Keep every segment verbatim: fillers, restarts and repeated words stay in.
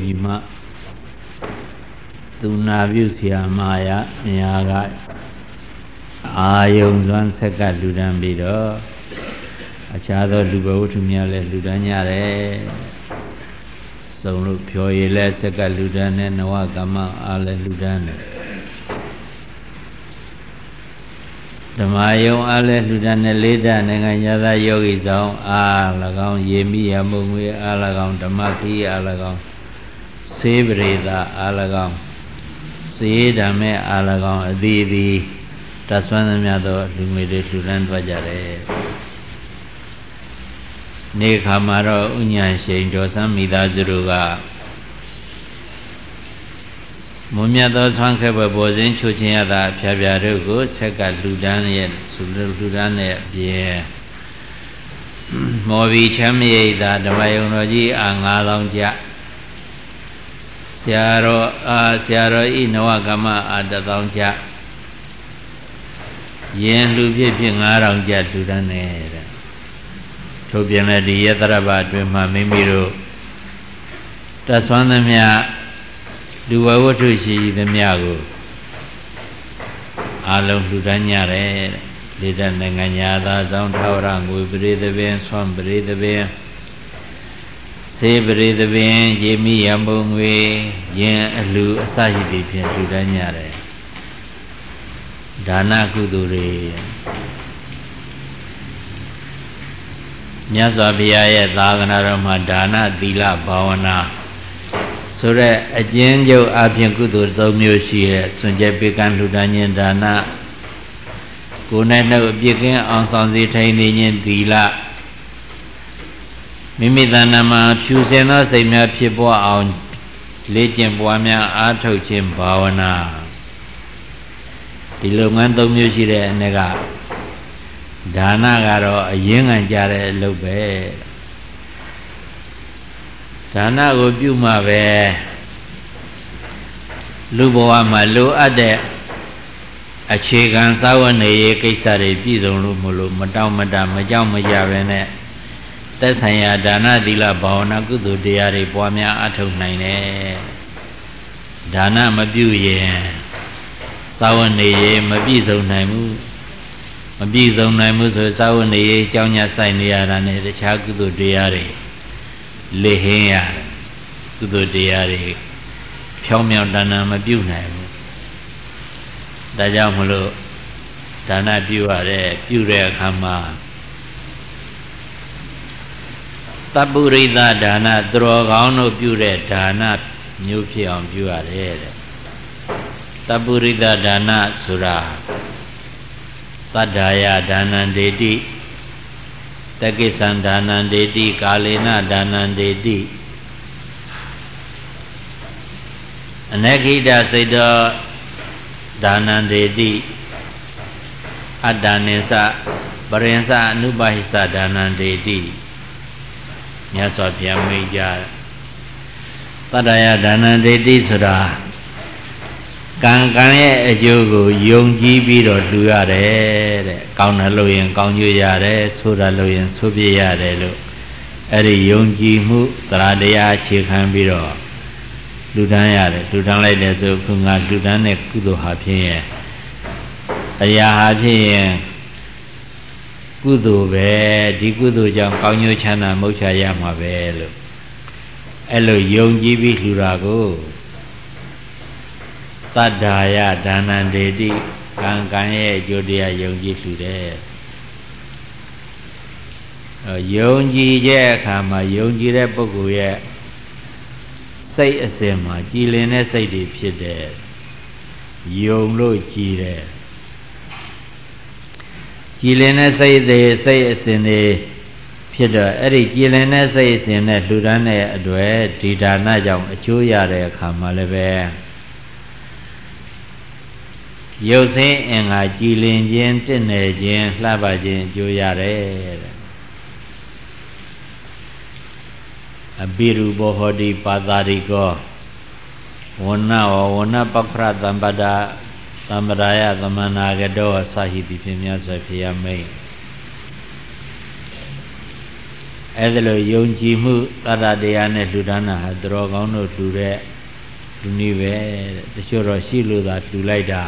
Pima Tunavius Yamaya Nyaga Ayong Zwan Seka Ludan Bido Achado Luba Utumia Ludanyare Solo Pioile Seka Ludane Nawagama Ale Ludane Damayong Ale Ludane Leda Nenganyada Yogi Zong Alagong Yemi Yamungwe Alagong Damaki Alagong Sebreda Alagong Sedame Alagong Adibi Taswanamyado Lumide Ludan Vajare Nekamaro Unyan Shin Josam Mida Zuruga Mumyado Swankaba Bozin Chuchiada Piabiarugo Seka Ludan Yet Sulu Ludan Yet Movi Chami da Damayonoji Angalongja Siaro Siaro Inawagama Adadongja Yen Lupi Pingarongja Ludanera Tobiana di Yataraba Dwema Mimiro Taswanamya Dua Watushi the Miago Along Ludanyare Lidan Nanganyada Zon Taurang we breathe the vein, Swan breathe the vein Say breathe the vein, Jimmy Yambungwe Yen Alu Asahidi Pin Ludanyare Dana Kuduri Nyaswabiyaya Daganarama Dana Dila Bhavana Sura Ajenjo Abyan Kudur Zomyoshi Sunjapikan Ludanyan Dana Kunano Bikin Ansanzi Tainin Dila Mimidanama Pusena Semya Pipo on Legend Buamya Ato Chim Bhavana Dilungan Zomyoshi Nega Dana Garo Yin and Jare Lobe Dana Gobuma Be Luboa Malu Ade Achigan Sawane Kisari Pizon Mulu Madam Madam Majam Majavene Tasaya Dana Dila Bauna Gudu Diari Boamia Ato Nine Dana Mabuye Sawane Mabizo Naimu Mabizo Naimu Sawane Janya Sainiarane the Chagudu Diari Leheya Kudu Diari Pyomyo Dana Mabuna Dajamulo Dana Buare Pure Kama Taburida Dana Drogano Pure Dana Nupion Buare Taburida Dana Sura Tadaya Dana Dedi Takisan Danan Dedi Kalina Danan Dedi Anakida Seda Danan Dedi Adanesa Barensa Nubahisa Danan Dedi Nyaswa Pyamija Tadaya Danan Dedi Sura Kangkangye Ejogo Yongji Biro Luyare Kauna Loyen Kaunjuyare Sura Loyen Subiyare Lo Eri Yongji Mu Tradaya Chikhan Biro Ludanyare Ludan like the so Kunga Ludane Kudo Hapiye Aya Hapiye Kudo Be Dikudo Jam Kaunyo Chana Mocha Yama Belo Elo Yongji Bi Lurago Tadaya Danan Dedi Kangkangye Jodia Yongji Sude Yongji Je Kama Yongji Re Pokuye Say Asema Jilene Say Di Pide Yonglo Jire Jilene Say De Say Asene Pida Eri Jilene Say Asene Ludane Adwe Didana Jam Achuyare Kama Lebe Yose and I Jilin Jen Tene Jen Labajin Joyare Abiru Bohodi Padarigo Wana or Wana Pakra Dambada Tambaraya Damanagado Sahibi Pimia Safia May အဲ့ဒါလိုယုံကြည်မှုသတ္တတရားနဲ့လှူဒါန်းတာဟာသူတော်ကောင်းတို့လှူတဲ့လူနည်းပဲတချို့တော့ရှိလို့သာလှူလိုက်တာ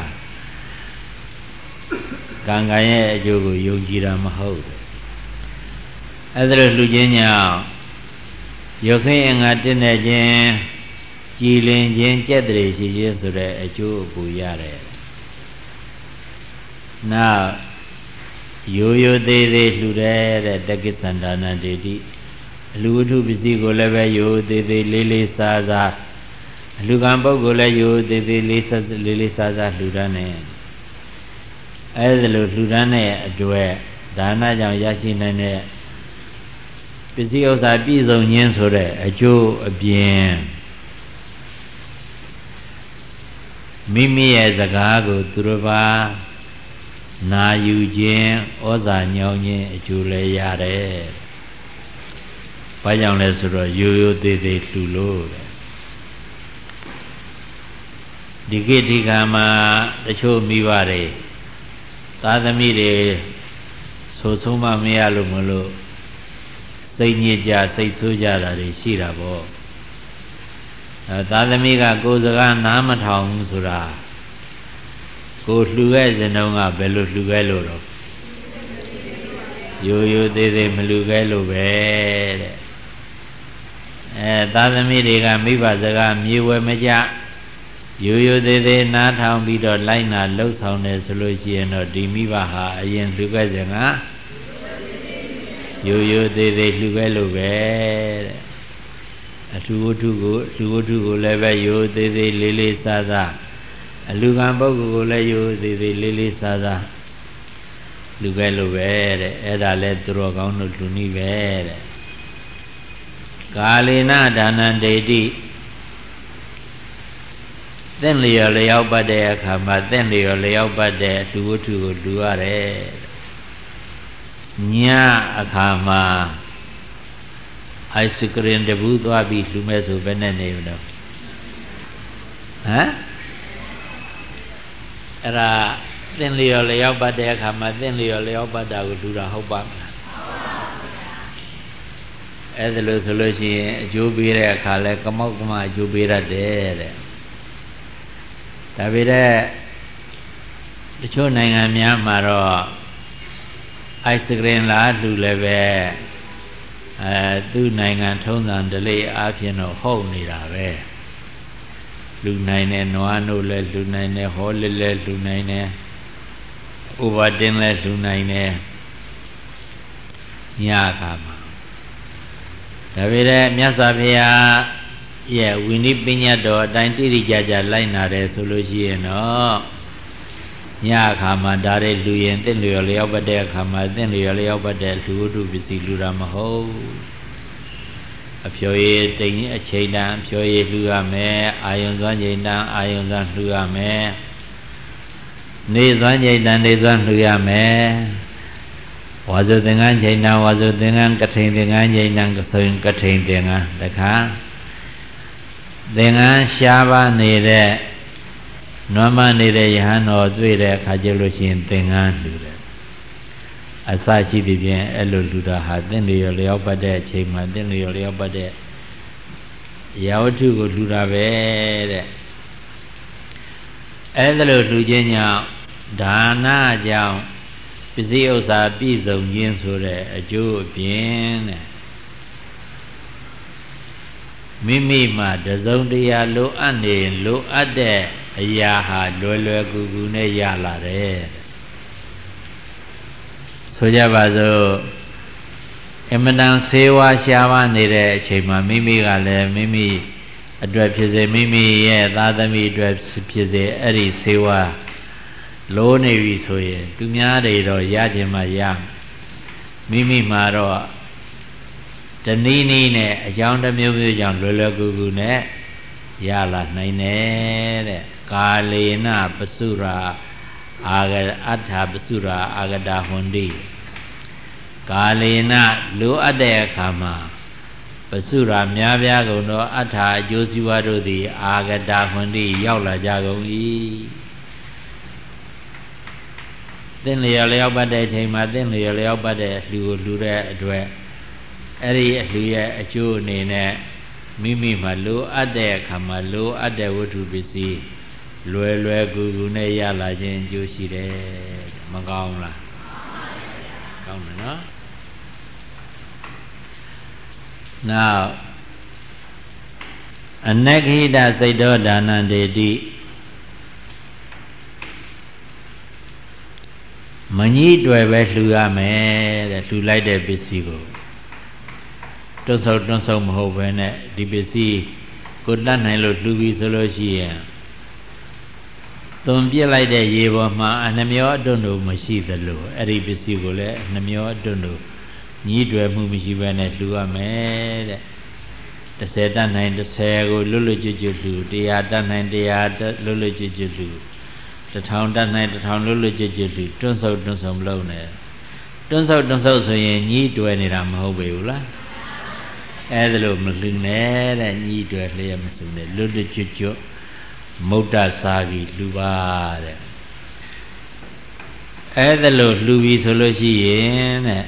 ကံကံရဲ့အကျိုးကိုယုံကြည်တာမဟုတ်ဘူးအဲ့ဒါလိုလှူခြင်းကြောင့်ရုပ်ဆင်းအင်္ဂါတည်နေခြင်းကြည်လင်ခြင်းကြက်တည်းရှိခြင်းဆိုတဲ့အကျိုးအပူရတယ်နောက်ရိုးရိုးသေးသေးလှူတဲ့တက္ကိသန္တာနတေတိအလူဝတ္ထုပစ္စည်းကိုလည်းပဲရိုးသေးသေးလေးလေးစားစားအလူကံပုဂ္ဂိုလ်လည်းရိုးသေးသေးလေးစားလေးလေးစားစားလှူဒါန်းနေအဲ့ဒါလိုလှူဒါန်းတဲ့အတွက်ဒါနကြောင့်ရရှိနိုင်တဲ့ပစ္စည်းဥစ္စာပြည့်စုံခြင်းဆိုတဲ့အကျိုးအပြင်မိမိရဲ့စကားကိုသူတစ်ပါးနာယူခြင်းဩဇာညောင်းခြင်းအကျိုးလည်းရတယ်။ဘာကြောင့်လဲဆိုတော့ရိုးရိုးသေးသေးလှူလို့ဒီကိဋ္ဌိကမှာတချို့မိဘတွေသာသမီတွေဆိုဆုံးမမရလို့မလို့စိတ်ညစ်ကြစိတ်ဆိုးကြတာတွေရှိတာပေါ့အဲသာသမီကကိုယ်စကားနားမထောင်ဘူးဆိုတာကိုလှူခဲ့စဉ်တုန်းကဘယ်လိုလှူခဲ့လို့တော့ရိုးရိုးသေးသေးမလှူခဲ့လို့ပဲတဲ့အဲသာသမီတွေကမိဘစကားမြေဝဲမကြရိုးရိုးသေးသေးနားထောင်ပြီးတော့လိုက်နာလှုပ်ဆောင်တယ်ဆိုလို့ရှိရင်တော့ဒီမိဘဟာအရင်လှူခဲ့စဉ်ကရိုးရိုးသေးသေးလှူခဲ့လို့ပဲတဲ့အထူးဝတ္ထုကိုအထူးဝတ္ထုကိုလည်းပဲရိုးသေးသေးလေးလေးစားစားအလူကံပုဂ္ဂိုလ်ကိုလည်းရိုးသေးသေးလေးလေးစားစားလှူခဲ့လို့ပဲတဲ့အဲ့ဒါလဲသူတော်ကောင်းတို့လှူနည်းပဲတဲ့ကာလေနဒါနံဒေတိသင့်လျော်လျောက်ပတ်တဲ့အခါမှာသင့်လျော်လျောက်ပတ်တဲ့အထူးဝတ္ထုကိုလှူရတယ်ညအခါမှာအိုက်စကရင်တဘူးသွားပြီးလှူမဲ့ဆိုဘယ်နဲ့နေမလို့ဟမ်အဲ့ဒါသင်လျော်လျောက်ပတ်တဲ့အခါမှာသင်လျော်လျောက်ပတ်တာကိုလှူတာဟုတ်ပါမလားအဲ့ဒါလို့ဆိုလို့ရှိရင်အကျိုးပေးတဲ့အခါလဲကမောက်ကမအကျိုးပေးရတယ်တဲ့ဒါပေမဲ့တချို့နိုင်ငံများမှာတော့အိုက်စကရင်လာလှူလည်းပဲအဲသူ့နိုင်ငံထုံးစံဓလေ့အားဖြင့်တော့ဟုတ်နေတာပဲလူနိုင်တဲ့နွားနို့လည်းလူနိုင်တယ်ဟောလေးလည်းလူနိုင်တယ်ဥပတင်လည်းလူနိုင်တယ်ညခါမှာဒါပေမဲ့မြတ်စွာဘုရားရဲ့ဝိနည်းပညာတော်အတိုင်းတိတိကျကျလိုက်နာတယ်ဆိုလို့ရှိရင်တော့ညအခါမှာဒါတွေလူရင်တင့်လျော်လျောက်ပတ်တဲ့အခါမှာတင့်လျော်လျောက်ပတ်တဲ့လူဝတ္ထုပစ္စည်းလူတာမဟုတ်အဖြောရည်တိမ်အချိန်တန်အဖြောရည်လှူရမယ်အာယုံစွမ်းချိန်တန်အာယုံစွမ်းလှူရမယ်နေစွမ်းချိန်တန်နေစွမ်းလှူရမယ်ဝါစုသင်္ကန်းချိန်တန်ဝါစုသင်္ကန်းကထိန်သင်္ကန်းချိန်တန်ကဆိုရင်ကထိန်သင်္ကန်းတခါသင်္ကန်းရှားပါနေတဲ့နွမ်းမနေတဲ့ယဟန်တော်တွေ့တဲ့အခါကျလို့ရှိရင်သင်္ကန်းလှူတယ်အစရှိသည်ဖြင့်အဲ့လိုလှူတာဟာသင်လျော်လျောက်ပတ်တဲ့အချိန်မှာသင်လျော်လျောက်ပတ်တဲ့ရာဝတ္ထုကိုလှူတာပဲတဲ့အဲ့ဒါလိုလှူခြင်းကြောင့်ဒါနကြောင့်ပစ္စည်းဥစ္စာပြည့်စုံခြင်းဆိုတဲ့အကျိုးအပြင်တဲ့မိမိမှာတစုံတရာလိုအပ်နေလိုအပ်တဲ့အရာဟာလွယ်လွယ်ကူကူနဲ့ရလာတယ်ဆိုကြပါစို့အမတန်ဆေးဝါးရှားပါနေတဲ့အချိန်မှာမိမိကလည်းမိမိအတွက်ဖြစ်စေမိမိရဲ့သားသမီးအတွက်ဖြစ်စေအဲ့ဒီဆေးဝါးလိုးနေပြီဆိုရင်သူများတွေတော့ရခြင်းမှရမိမိမှာတော့တနည်းနည်းနဲ့အကြောင်းတစ်မျိုးမျိုးကြောင့်လွယ်လွယ်ကူကူနဲ့ရလာနိုင်တယ်တဲ့ကာလေနပစုရာအာဂအဋ္ဌပစုရာအာဂတာဟွန်တိကာလေနလိုအပ်တဲ့အခါမှာပစုရာများပြားကုန်သောအဋ္ဌအကျိုးစီးပွားတို့သည်အာဂတာဟွန်တိရောက်လာကြကုန်၏သင်လျော်လျောက်ပတ်တဲ့အချိန်မှာသင်လျော်လျောက်ပတ်တဲ့လူကိုလူတဲ့အတွက်အဲ့ဒီအလှရဲ့အကျိုးအနေနဲ့မိမိမှာလိုအပ်တဲ့အခါမှာလိုအပ်တဲ့ဝတ္ထုပစ္စည်းလွယ်လွယ်ကူကူနဲ့ရလာခြင်းအကျိုးရှိတယ်မကောင်းလားကောင်းတယ်နော်နောက်အနက္ခိတစိတ်တော်ဒါနံတေတိမညှိတွယ်ပဲလှူရမယ်တဲ့လှူလိုက်တဲ့ပစ္စည်းကိုတွန်းဆုပ်တွန်းဆုပ်မဟုတ်ပဲနဲ့ဒီပစ္စည်းကိုတတ်နိုင်လို့လှူပြီးဆိုလို့ရှိရင်သွန်ပြစ်လိုက်တဲ့ရေပေါ်မှာအနှမျောအတွန်းတို့မရှိသလိုအဲ့ဒီပစ္စည်းကိုလည်းအနှမျောအတွန်းတို့ညှိတွယ်မှုမရှိဘဲနဲ့လှူရမယ်တဲ့တစ်ဆယ်တတ်နိုင်တစ်ဆယ်ကိုလွတ်လွတ်ကျွတ်ကျွတ်လှူတရားတတ်နိုင်တရားလွတ်လွတ်ကျွတ်ကျွတ်လှူတစ်ထောင်တတ်နိုင်တစ်ထောင်လွတ်လွတ်ကျွတ်ကျွတ်လှူတွန်းဆုပ်တွန်းဆုပ်မလုပ်နဲ့တွန်းဆုပ်တွန်းဆုပ်ဆိုရင်ညှိတွယ်နေတာမဟုတ်ပေဘူးလားအဲ့ဒါလို့မလှူနဲ့တဲ့ညှိတွယ်လျက်မစုံနဲ့လွတ်လွတ်ကျွတ်ကျွတ်မုဒ္ဒစာကြီးလှူပါတဲ့အဲ့ဒါလို့လှူပြီးဆိုလို့ရှိရင်တဲ့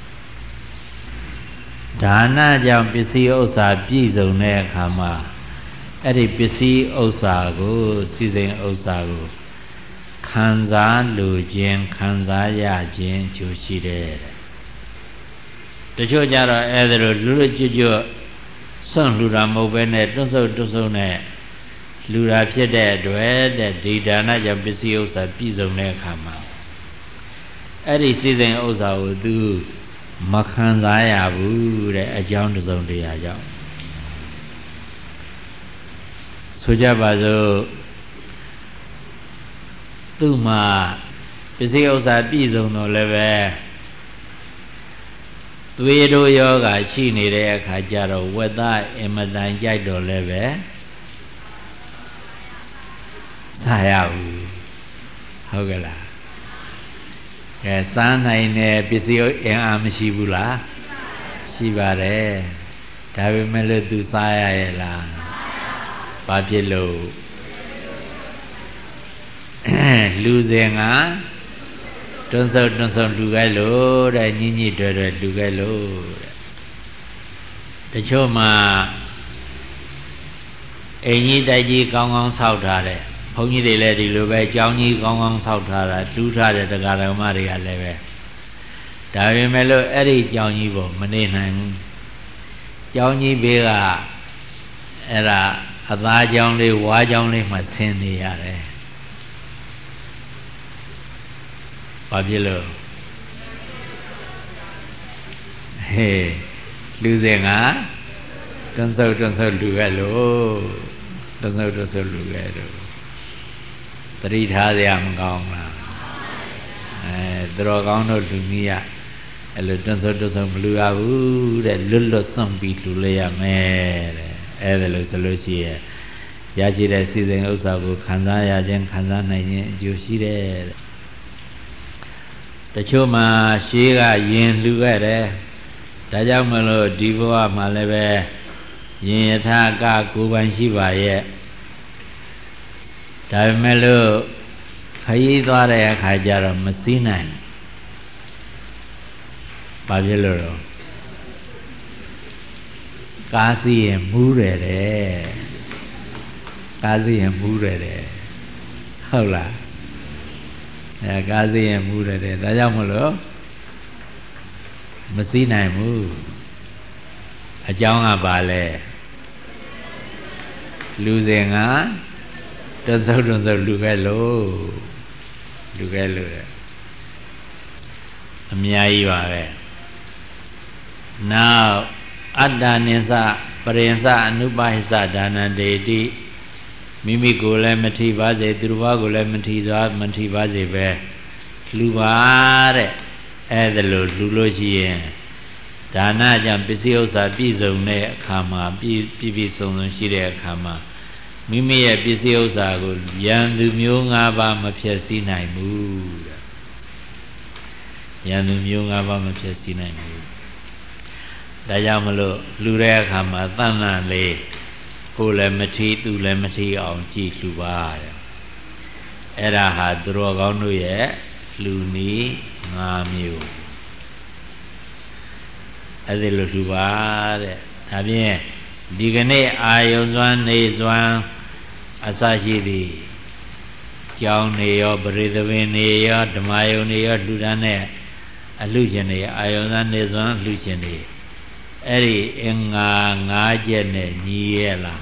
ဒါနကြောင့်ပစ္စည်းဥစ္စာပြည့်စုံတဲ့အခါမှာအဲ့ဒီပစ္စည်းဥစ္စာကိုစီစဉ်ဥစ္စာကိုခံစားလိုခြင်းခံစားရခြင်းကြိုရှိတယ်တချို့ကြတော့အဲ့ဒါလိုလူလူကျွတ်ကျွတ်စွန့်လှူတာမဟုတ်ပဲနဲ့တွန်းဆုပ်တွန်းဆုပ်နဲ့လူတာဖြစ်တဲ့အတွက်တဲ့ဒီဒါနကြောင့်ပစ္စည်းဥစ္စာပြည့်စုံတဲ့အခါမှာအဲ့ဒီစီစဉ်ဥစ္စာကိုသူမခံစားရဘူးတဲ့အကြောင်းတစ်စုံတရာကြောင့်ဆိုကြပါစို့သူ့မှာပစ္စည်းဥစ္စာပြည့်စုံတော့လည်းပဲသွေးတို့ယောဂရှိနေတဲ့အခါကျတော့ဝက်သားအင်မတန်ကြိုက်တော့လည်းပဲစားရဘူးဟုတ်ကဲ့လားကဲစားနိုင်တဲ့ပစ္စည်းအင်အားမရှိဘူးလားရှိပါတယ်ဒါပေမဲ့လို့သူစားရရဲ့လားဘာဖြစ်လို့လူစဉ်ကတွန်းဆုပ်တွန်းဆုပ်လူခဲ့လို့တဲ့ညှိညှိတွယ်တွယ်လူခဲ့လို့တဲ့တချို့မှာအိမ်ကြီးတိုက်ကြီးကောင်းကောင်းဆောက်ထားတဲ့ဘုန်းကြီးတွေလည်းဒီလိုပဲကျောင်းကြီးကောင်းကောင်းဆောက်ထားတာတူးထားတဲ့တရားဓမ္မတွေကလည်းပဲဒါပေမဲ့လို့အဲ့ဒီကျောင်းကြီးပေါ်မနေနိုင်ဘူးကျောင်းကြီးဘေးကအဲ့ဒါအသားကျောင်းလေးဝါးကျောင်းလေးမှဆင်းနေရတယ်ဘာဖြစ်လို့ဟေးလူစဉ်ကတွန်းဆုပ်တွန်းဆုပ်လူခဲ့လို့တွန်းဆုပ်တွန်းဆုပ်လူခဲ့လို့တတိထားရမကောင်းလားအဲသူတော်ကောင်းတို့လူကြီးရအဲ့လိုတွန်းဆုပ်တွန်းဆုပ်မလူရဘူးတဲ့လွတ်လွတ်စွန့်ပြီးလူလိုက်ရမယ်တဲ့အဲ့ဒါလို့ဆိုလို့ရှိရင်ရရှိတဲ့စီစဉ်ဥစ္စာကိုခံစားရခြင်းခံစားနိုင်ခြင်းအကျိုးရှိတယ်တဲ့တချို့မှာရှေးကယင်လှူခဲ့တယ်ဒါကြောင့်မလို့ဒီဘဝမှာလည်းပဲယင်ယထာကကိုယ်ပိုင်ရှိပါရဲ့ဒါပေမဲ့လို့ခရီးသွားတဲ့အခါကျတော့မစည်းနိုင်ဘာဖြစ်လို့တော့ကားစီးရင်မူးတယ်တဲ့ကားစီးရင်မူးတယ်တဲ့ဟုတ်လားအဲကားစီးရင်မူးတယ်တဲ့ဒါကြောင့်မလို့မစည်းနိုင်ဘူးအကြောင်းကပါလဲလူစဉ်ကတွန်းဆုပ်တွန်းဆုပ်လူခဲ့လို့လူခဲ့လို့အများကြီးပါပဲနောက်အတ္တနိစ္စပရိဉ္စအနုပါဟိစ္စဒါနံတေတိမိမိကိုယ်လည်းမထိပါစေသူတစ်ပါးကိုလည်းမထိသွားမထိပါစေပဲလှူပါတဲ့အဲ့ဒါလို့လှူလို့ရှိရင်ဒါနကြောင့်ပစ္စည်းဥစ္စာပြည့်စုံတဲ့အခါမှာပြည့်ပြည့်ပြည့်စုံစုံရှိတဲ့အခါမှာမိမိရဲ့ပစ္စည်းဥစ္စာကိုရန်သူမျိုး၅ပါးမဖျက်ဆီးနိုင်ဘူးတဲ့ရန်သူမျိုး၅ပါးမဖျက်ဆီးနိုင်ဘူးဒါကြောင့်မလို့လှူတဲ့အခါမှာသန့်လန့်လေးကိုယ်လည်းမထီးသူလည်းမထီးအောင်ကြည့်လှူပါတဲ့အဲ့ဒါဟာသူတော်ကောင်းတို့ရဲ့လှူနည်း၅မျိုးအဲ့ဒီလိုလှူပါတဲ့ဒါဖြင့်ဒီကနေ့အာယုံစွမ်းနေစွမ်းအစရှိသည်ကျောင်းနေရောပရိသပင်နေရောဓမ္မယုံနေရောလှူဒါန်းတဲ့အလှရှင်တွေအာယုံစွမ်းနေစွမ်းလှူရှင်တွေအဲ့ဒီအင်္ဂါ၅ချက်နဲ့ညီရဲ့လား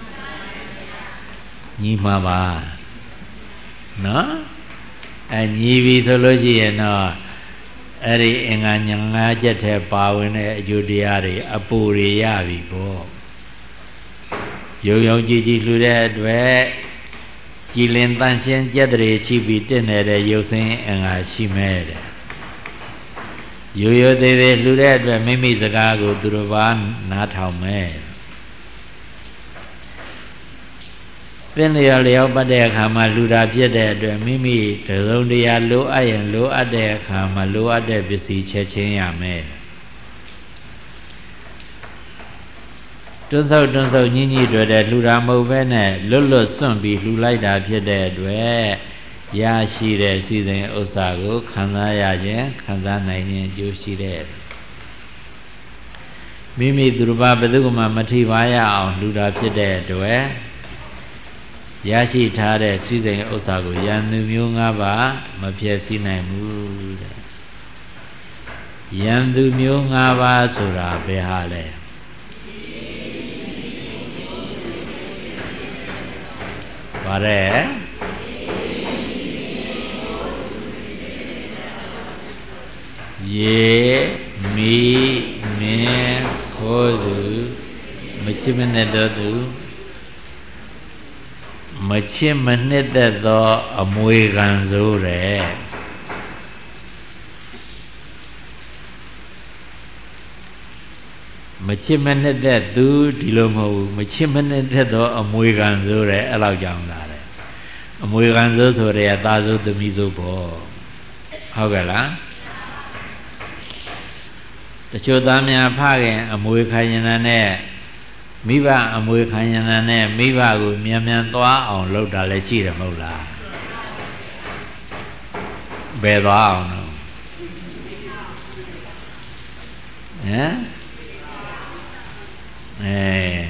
ညီမှာပါနော်အဲညီပြီဆိုလို့ရှိရင်တော့အဲ့ဒီအင်္ဂါညာ၅ချက်ထဲပါဝင်တဲ့အကျိုးတရားတွေအပူတွေရပြီပေါ့ယုံယုံကြည်ကြည်လှူတဲ့အတွက်ကြည်လင်တန်ရှင်းကြက်တွေရှိပြီးတင့်နေတဲ့ရုပ်ဆင်းအင်္ဂါရှိမဲ့တဲ့ရိုးရိုးသေးသေးလှူတဲ့အတွက်မိမိစကားကိုသူတစ်ပါးနားထောင်မဲ့သင်လျော်လျော်ပတ်တဲ့အခါမှာလှူတာဖြစ်တဲ့အတွက်မိမိတစုံတရာလိုအပ်ရင်လိုအပ်တဲ့အခါမှာလိုအပ်တဲ့ပစ္စည်းချက်ချင်းရမယ်တွန်းဆုပ်တွန်းဆုပ်ညှိညှိတွေ့တဲ့လှူတာမဟုတ်ပဲနဲ့လွတ်လွတ်စွန့်ပြီးလှူလိုက်တာဖြစ်တဲ့အတွက်ရရှိတဲ့စီစဉ်ဥစ္စာကိုခံစားရခြင်းခံစားနိုင်ခြင်းအကျိုးရှိတဲ့မိမိသူတစ်ပါးဘယ်သူမှမထိပါရအောင်လှူတာဖြစ်တဲ့အတွက်ရရှိထားတဲ့စီစဉ်ဥစ္စာကိုယန္တုမျိုး၅ပါးမဖျက်ဆီးနိုင်ဘူးတဲ့ယန္တုမျိုး၅ပါးဆိုတာဘယ်ဟာလဲဘာလဲရေမီမင်းခိုးသူမချစ်မနဲ့တော့သူမချစ်မနှစ်သက်သောအမွေခံဆိုးတဲ့မချစ်မနှစ်သက်သူဒီလိုမဟုတ်ဘူးမချစ်မနှစ်သက်သောအမွေခံဆိုးတဲ့အဲ့လောက်ကြောင့်လာတယ်အမွေခံဆိုးဆိုတဲ့သာဆိုးသမီးဆိုးပေါ့ဟုတ်ကဲ့လားတချို့သားများဖခင်အမွေခံရင်နဲ့မိဘအမွေခံရင်နဲ့မိဘကိုမြန်မြန်သွားအောင်လုပ်တာလည်းရှိတယ်မဟုတ်လားဘယ်သွားအောင်လို့ဟမ်အဲ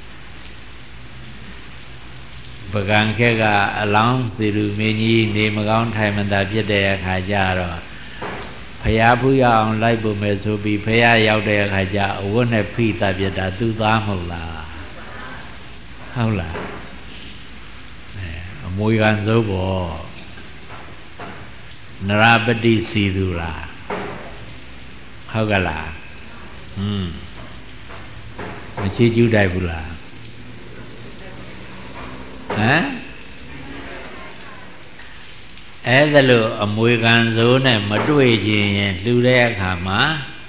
ပကံခက်ကအလောင်းစီလူမင်းကြီးနေမကောင်းထိုင်မသာဖြစ်တဲ့အခါကျတော့ဖရာဖူးရအောင်လိုက်ဖို့မယ်ဆိုပြီးဖရာရောက်တဲ့အခါကျအဝတ်နဲ့ဖိသပြတာသူသားမဟုတ်လားဟုတ်လားအဲအမွေခံစိုးပေါ့နရပတိစီသူလားဟုတ်ကလားဟွန်းမချေကျူးတိုက်ဘူးလားဟမ်အဲ့ဒါလို့အမွေခံစိုးနဲ့မတွေ့ခြင်းရင်လှူတဲ့အခါမှာ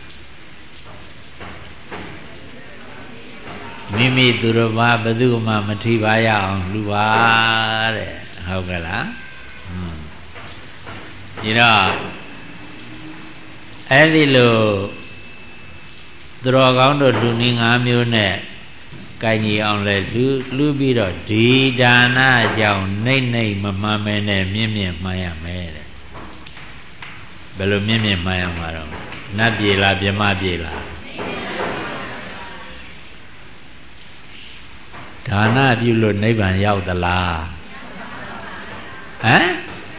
မိမိသူတော်ဘာဘယ်သူမှမထိပါရအောင်လှူပါတဲ့ဟုတ်ကဲ့လားဟွန်းဒီတော့အဲ့ဒီလိုသူတော်ကောင်းတို့လူနည်း၅မျိုးနဲ့ကိုင်ကြီးအောင်လဲလူလူပြီးတော့ဒီဒါနကြောင့်နှိမ့်နှိမ့်မမှန်မဲနဲ့မြင့်မြင့်မှန်ရမယ်တဲ့ဘယ်လိုမြင့်မြင့်မှန်ရမှာတော့နတ်ပြေလားမြမပြေလားဒါနပြုလို့နိဗ္ဗာန်ရောက်သလားဟမ်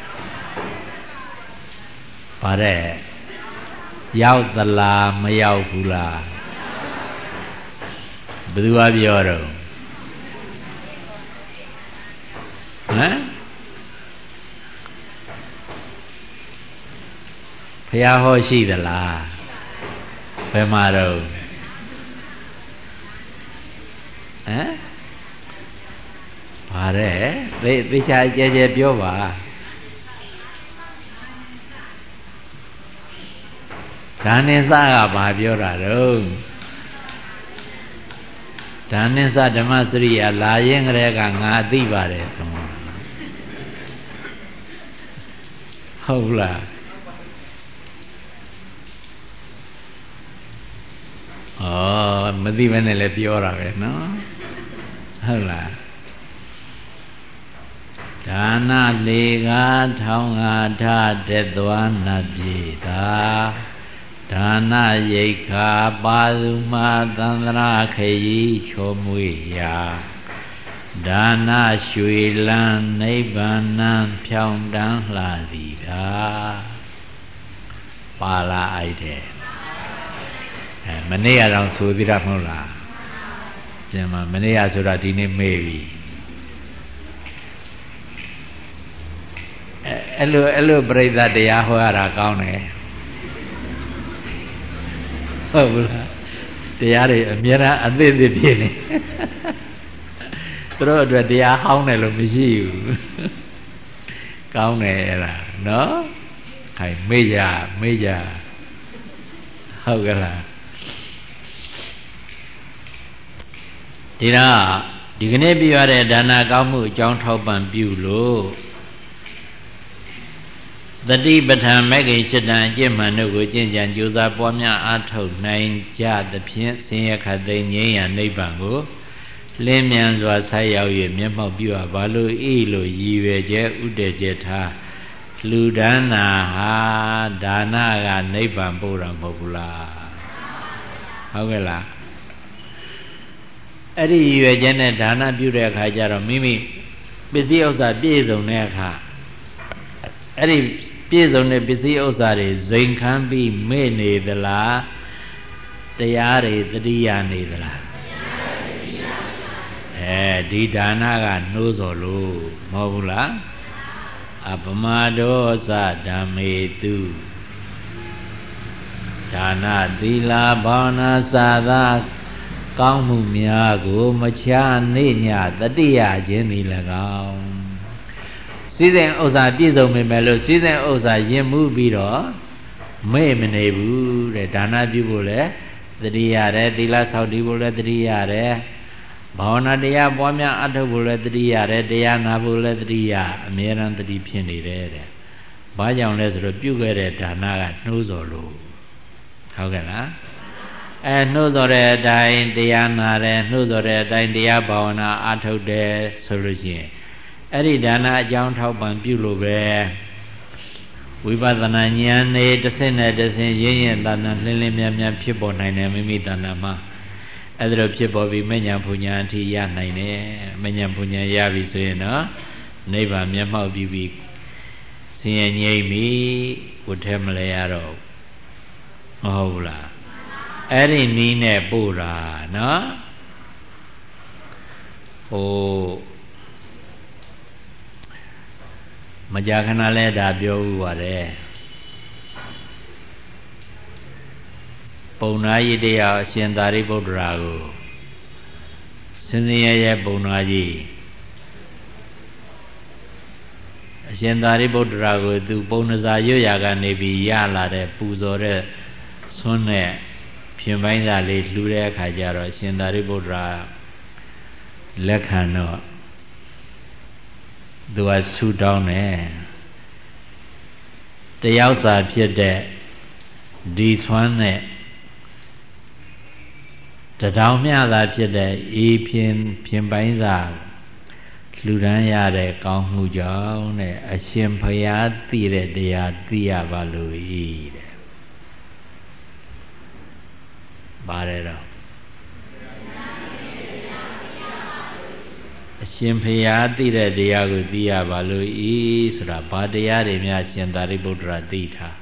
ပါတဲ့ရောက်သလားမရောက်ဘူးလားဘယ်သူကပြောတော့ဟမ်ဘုရားဟောရှိသလားဘယ်မှာတော့ဟမ်ပါတဲ့သိသိချာကြဲကြဲပြောပါဒါနဲ့စကဘာပြောတာတော့ဒါနဲ့စဓမ္မစရိယာလာရင်ကလေးကငါသိပါတယ်ဟုတ်လားဩမသိဘဲနဲ့လည်းပြောတာပဲနော်ဟုတ်လားဒါနလေကားထောင်းငါထတဲ့သွားနတ်ပြေသာဒါနရိက္ခာပါစုမသန္တရာခရီးချောမွေရာဒါနရွှေလန်းနိဗ္ဗာန်ဖြောင်းတန်းလှသည်သာပါလာအိုက်တယ်အဲမနေ့ကတော့ဆိုသေးတာမဟုတ်လားပြန်မမနေ့ကဆိုတာဒီနေ့မေ့ပြီအဲအဲ့လိုအဲ့လိုပြိဿတရားဟောရတာကောင်းတယ်ဟုတ်ဘူးလားတရားတွေအများအားအသေးသေးဖြစ်နေသူတို့အတွက်တရားဟောင်းတယ်လို့မရှိဘူးကောင်းတယ်အဲ့ဒါနော်ခိုင်မေ့ကြမေ့ကြဟုတ်ကလားဒီတော့ဒီကနေ့ပြရတဲ့ဒါနကောင်းမှုအကြောင်းထောက်ပံ့ပြုလို့တတိပဋ္ဌာန်မဲ့ခင်ရှစ်တန်အကျင့်မှန်တို့ကိုကျင့်ကြံကြိုးစားပွားများအားထုတ်နိုင်ကြသဖြင့်ဆင်းရဲခတ်သိမ်းငြိမ်းရာနိဗ္ဗာန်ကိုလင်းမြန်စွာဆိုက်ရောက်၍မျက်မှောက်ပြုအပ်ပါလို့ဤလိုရည်ရွယ်ချက်ဥတည်ချက်ထားလူဒါနာဟာဒါနကနိဗ္ဗာန်ပို့တာမဟုတ်ဘူးလားဟုတ်ကဲ့လားအဲ့ဒီရည်ရွယ်ချက်နဲ့ဒါနပြုတဲ့အခါကျတော့မိမိပစ္စည်းဥစ္စာပြည့်စုံတဲ့အခါအဲ့ဒီပြည့်စုံတဲ့ပစ္စည်းဥစ္စာတွေဇိမ်ခမ်းပြီးမေ့နေသလားတရားတွေတတိယနေသလားအဲဒီဒါနကနှိုးစော်လို့မဟုတ်ဘူးလားအပမဒောသဓမ္မေတုဒါနသီလဘာဝနာစာသာကောင်းမှုများကိုမချာနေညတတိယခြင်းသည်၎င်းစည်းစိမ်ဥစ္စာပြည့်စုံပေမဲ့လို့စည်းစိမ်ဥစ္စာရင်မှုပြီးတော့မေ့မနေဘူးတဲ့ဒါနပြုဖို့လဲတတိယတယ်သီလဆောက်တည်ဖို့လဲတတိယတယ်ဘာဝနာတရားပွားများအထုတ်ဖို့လဲတတိယတယ်တရားနာဖို့လဲတတိယအမြဲတမ်းတတိဖြစ်နေတယ်တဲ့ဘာကြောင့်လဲဆိုတော့ပြုခဲ့တဲ့ဒါနကနှိုးစော်လို့ဟုတ်ကဲ့လားအဲနှိုးစော်တဲ့အတိုင်းတရားနာတယ်နှိုးစော်တဲ့အတိုင်းတရားဘာဝနာအထုတ်တယ်ဆိုလို့ရှိရင်အဲ့ဒီဒါနအကြောင်းထောက်ပံ့ပြုလို့ပဲဝိပဿနာဉာဏ်နဲ့တစ်ဆင့်နဲ့တစ်ဆင့်ရင်းရင်တဏ္ဍလင်းလင်းမြန်းမြန်းဖြစ်ပေါ်နိုင်တယ်မိမိတဏ္ဍမှာအဲ့ဒါလိုဖြစ်ပေါ်ပြီးမဉ္ဇဉ်ပူညာအထိရနိုင်တယ်မဉ္ဇဉ်ပူညာရပြီဆိုရင်တော့နိဗ္ဗာန်မျက်မှောက်ပြီးပြီးဆင်းရဲငြိမ်းပြီဝတ်ထဲမလဲရတော့မဟုတ်ဘူးလားအဲ့ဒီနီးနဲ့ပို့တာနော်ဟိုမကြာခဏလဲဒါပြောဥပါတယ်ပုံနာကြီးတရားအရှင်သာရိပုတ္တရာကိုစင်စင်ရဲရဲပုံနာကြီးအရှင်သာရိပုတ္တရာကိုသူပုံနစာရွတ်ရာကနေပြီးရလာတဲ့ပူဇော်တဲ့ဆွန်းတဲ့ဖြင်ပိုင်းစာလေးလှူတဲ့အခါကျတော့အရှင်သာရိပုတ္တရာလက်ခံတော့သူကဆူတောင်းတယ်တယောက်စာဖြစ်တဲ့ဒီဆွမ်းနဲ့တထောင်မျှသာဖြစ်တဲ့အေးဖြင်ဖြင်ပိုင်းစာလှူဒန်းရတဲ့ကောင်းမှုကြောင့်တဲ့အရှင်ဘုရားသိတဲ့တရားသိရပါလို့ဤတဲ့ပါတယ်တော့အရှင်ဘုရားသိတဲ့တရားကိုသိရပါလို့ဤဆိုတာဘာတရားတွေများရှင်သာရိပုတ္တရာသိထား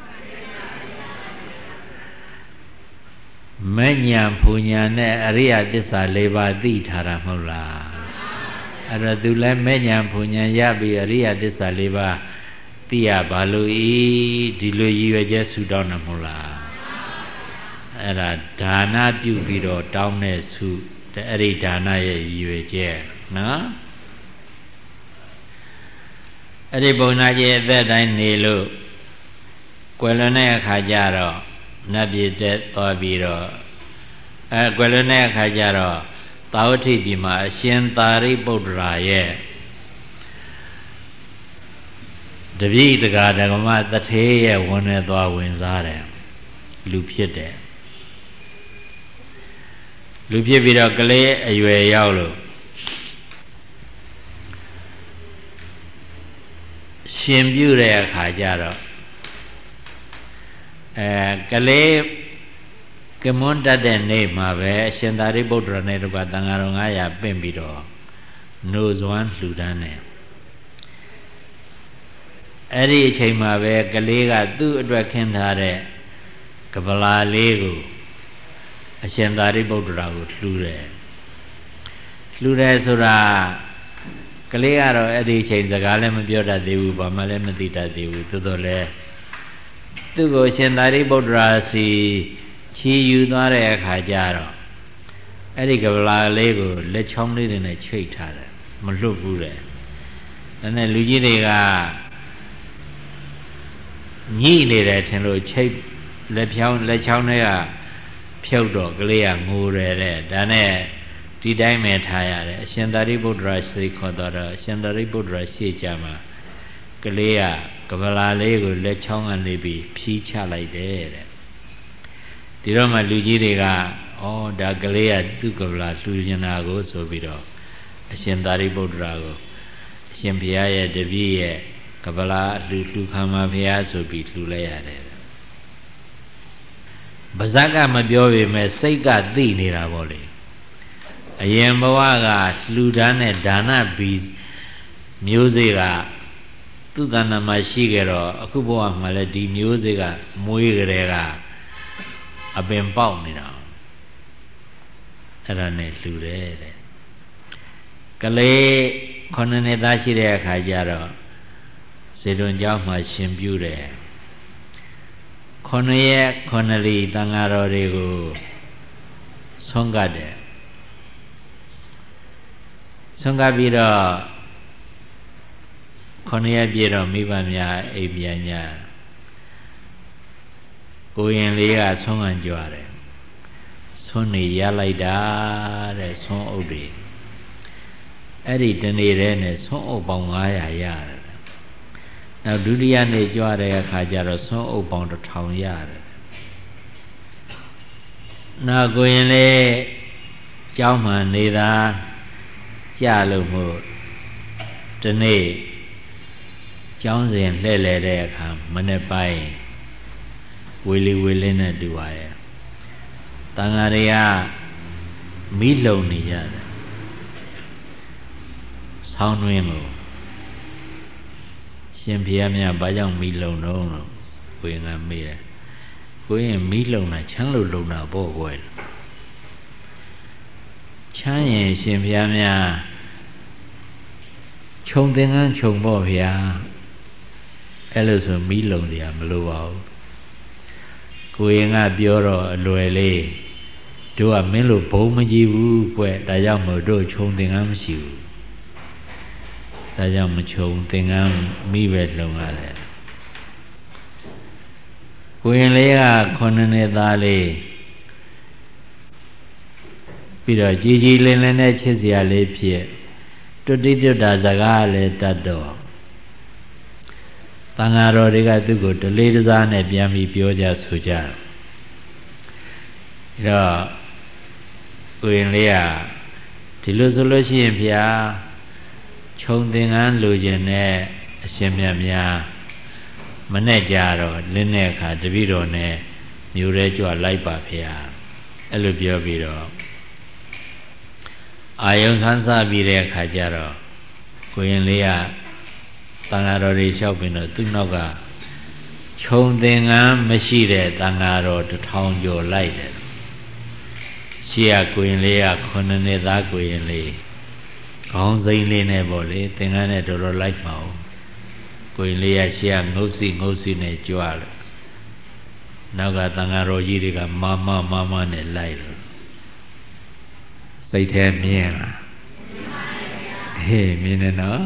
မဉ္ဇဉ်ဘုံညာနဲ့အရိယသစ္စာ၄ပါးသိထားတာမဟုတ်လားအဲ့တော့သူလည်းမဉ္ဇဉ်ဘုံညာရပြီးအရိယသစ္စာ၄ပါးသိရပါလို့ဤဒီလိုရည်ရွယ်ချက်ဆုတောင်းတာမဟုတ်လားအဲ့ဒါဒါနပြုပြီးတော့တောင်းတဲ့ဆုအဲ့ဒီဒါနရဲ့ရည်ရွယ်ချက်နော်အဲ့ဒီဘုံနာကြီးအသက်တိုင်းနေလို့ကွယ်လွန်တဲ့အခါကျတော့နတ်ပြည်တက်သွားပြီးတော့အဲကွယ်လွန်တဲ့အခါကျတော့သာဝတိပြည်မှာအရှင်သာရိပုတ္တရာရဲ့တပည့်တကာဓမ္မတထေးရဲ့ဝန်နဲ့သွားဝင်စားတယ်လူဖြစ်တယ်လူဖြစ်ပြီးတော့ကလေးအရွယ်ရောက်လို့ရှင်ပြုတဲ့အခါကျတော့ကလေးကမွန်းတတ်တဲ့နေ့မှာပဲအရှင်သာရိပုတ္တရာနဲ့တကွာတန်ဃာတော်ငါးရာပင့်ပြီးတော့နှုတ်စွမ်းလှူဒန်းတယ်အဲ့ဒီအချိန်မှာပဲကလေးကသူ့အတွက်ခင်းထားတဲ့ကပလာလေးကိုအရှင်သာရိပုတ္တရာကိုလှူတယ်လှူတယ်ဆိုတာကလေးကတော့အဲ့ဒီအချိန်စကားလည်းမပြောတတ်သေးဘူးဘာမှလည်းမသိတတ်သေးဘူးသို့တော်လည်းသူ့ကိုအရှင်သာရိပုတ္တရာစီချီယူသွားတဲ့အခါကျတော့အဲ့ဒီကပလာလေးကိုလက်ချောင်းလေးတွေနဲ့ချိတ်ထားတယ်မလွတ်ဘူးတဲ့ဒါနဲ့လူကြီးတွေကညှိနေတယ်ထင်လို့ချိတ်လက်ဖြောင်းလက်ချောင်းတွေကဖြုတ်တော့ကလေးကငိုတယ်တဲ့ဒါနဲ့ဒီတိုင်းပဲထားရတယ်အရှင်သာရိပုတ္တရာစိတ်ခေါ်တော့အရှင်သာရိပုတ္တရာရှေ့ကြမှာကလေးကကပလာလေးကိုလက်ချောင်းကနေပြီးဖြီးချလိုက်တယ်တဲ့ဒီတော့မှလူကြီးတွေကဩဒါကလေးကသူ့ကပလာလှူနေတာကိုဆိုပြီးတော့အရှင်သာရိပုတ္တရာကိုအရှင်ဘုရားရဲ့တပည့်ရဲ့ကပလာလှူလှူခံပါဘုရားဆိုပြီးလှူလိုက်ရတယ်ပါဇက်ကမပြောပေမဲ့စိတ်ကသိနေတာပေါ့လေအရင်ဘဝကလှူဒန်းတဲ့ဒါနဘီမျိုးစေ့ကသူ့တဏ္ဍာမှာရှိကြတော့အခုဘဝမှာလည်းဒီမျိုးစေ့ကမွေးကြတဲ့ကအပင်ပေါက်နေတာအဲ့ဒါနဲ့လှူတယ်တဲ့ကလေးခုနှစ်နှစ်သားရှိတဲ့အခါကျတော့စေတုံကျောင်းမှာရှင်ပြုတယ်ခုနှစ်ရက်ခုနှစ်လီတန်ဃာတော်တွေကိုဆုံးကတ်တယ်ဆုံးကပ်ပြီးတော့ခုနှစ်ရက်ပြည့်တော့မိဘများအိမ်ပြန်ကြကိုရင်လေးကဆုံးခံကြွတယ်ဆုံးနေရလိုက်တာတဲ့ဆုံးအုပ်တွေအဲ့ဒီတနေ့တည်းနဲ့ဆုံးအုပ်ပေါင်းငါးရာရတယ်နောက်ဒုတိယနေ့ကြွတဲ့အခါကျတော့ဆုံးအုပ်ပေါင်းတစ်ထောင်ရတယ်နောက်ကိုရင်လေးကျောင်းမှနေတာကြလို့မို့ဒီနေ့ကျောင်းစဉ်လှည့်လည်တဲ့အခါမနေ့ပိုင်းဝေလီဝေလင်းနဲ့တူပါရဲ့တန်ဃာတွေကမိလုံနေကြတယ်ဆောင်းတွင်းကိုရှင်ဘုရားမြတ်ဘာကြောင့်မိလုံတော့လို့ကိုရင်ကမေးတယ်ကိုရင်မိလုံတာချမ်းလို့လုံတာပေါ့ကွယ်ချမ်းရင်ရှင်ဘုရားများခြုံသင်္ကန်းခြုံပေါ့ဗျာအဲ့လိုဆိုမီးလုံစရာမလိုပါဘူးကိုရင်ကပြောတော့အလွယ်လေးတို့ကမင်းလိုဘုံမကြည့်ဘူးကွဒါကြောင့်မို့တို့ခြုံသင်္ကန်းမရှိဘူးဒါကြောင့်မခြုံသင်္ကန်းမိပဲလုံရတယ်ကိုရင်လေးကခုနှစ်နှစ်သားလေးပြီးတော့ကြည်ကြည်လင်လင်နဲ့ချစ်စရာလေးဖြစ်တွတိတွတာစကားလည်းတတ်တော့တန်ဃာတော်တွေကသူ့ကိုတလေးတစားနဲ့ပြန်ပြီးပြောကြဆိုကြအဲ့တော့ကိုရင်လေးကဒီလိုဆိုလို့ရှိရင်ဗျာခြုံသင်္ကန်းလိုချင်တဲ့အရှင်မြတ်များမနဲ့ကြတော့လင်းတဲ့အခါတပည့်တော်နဲ့မျိုးရဲကြွလိုက်ပါဗျာအဲ့လိုပြောပြီးတော့အာယုံဆန်းစားပြီးတဲ့အခါကျတော့ကိုရင်လေးကတန်ဃာတော်တွေလျှောက်ပြီးတော့သူ့နောက်ကခြုံသင်္ကန်းမရှိတဲ့တန်ဃာတော်တစ်ထောင်ကျော်လိုက်တယ်ရှေ့ကကိုရင်လေးကခုနှစ်နှစ်သားကိုရင်လေးခေါင်းစိမ့်လေးနဲ့ပေါ့လေသင်္ကန်းနဲ့တော်တော်လိုက်ပါဦးကိုရင်လေးကရှေ့ကငုတ်စီငုတ်စီနဲ့ကြွားတယ်နောက်ကတန်ဃာတော်ကြီးတွေကမမမမနဲ့လိုက်တယ်စိတ်ထဲမြင်လားဟေးမြင်နေနော်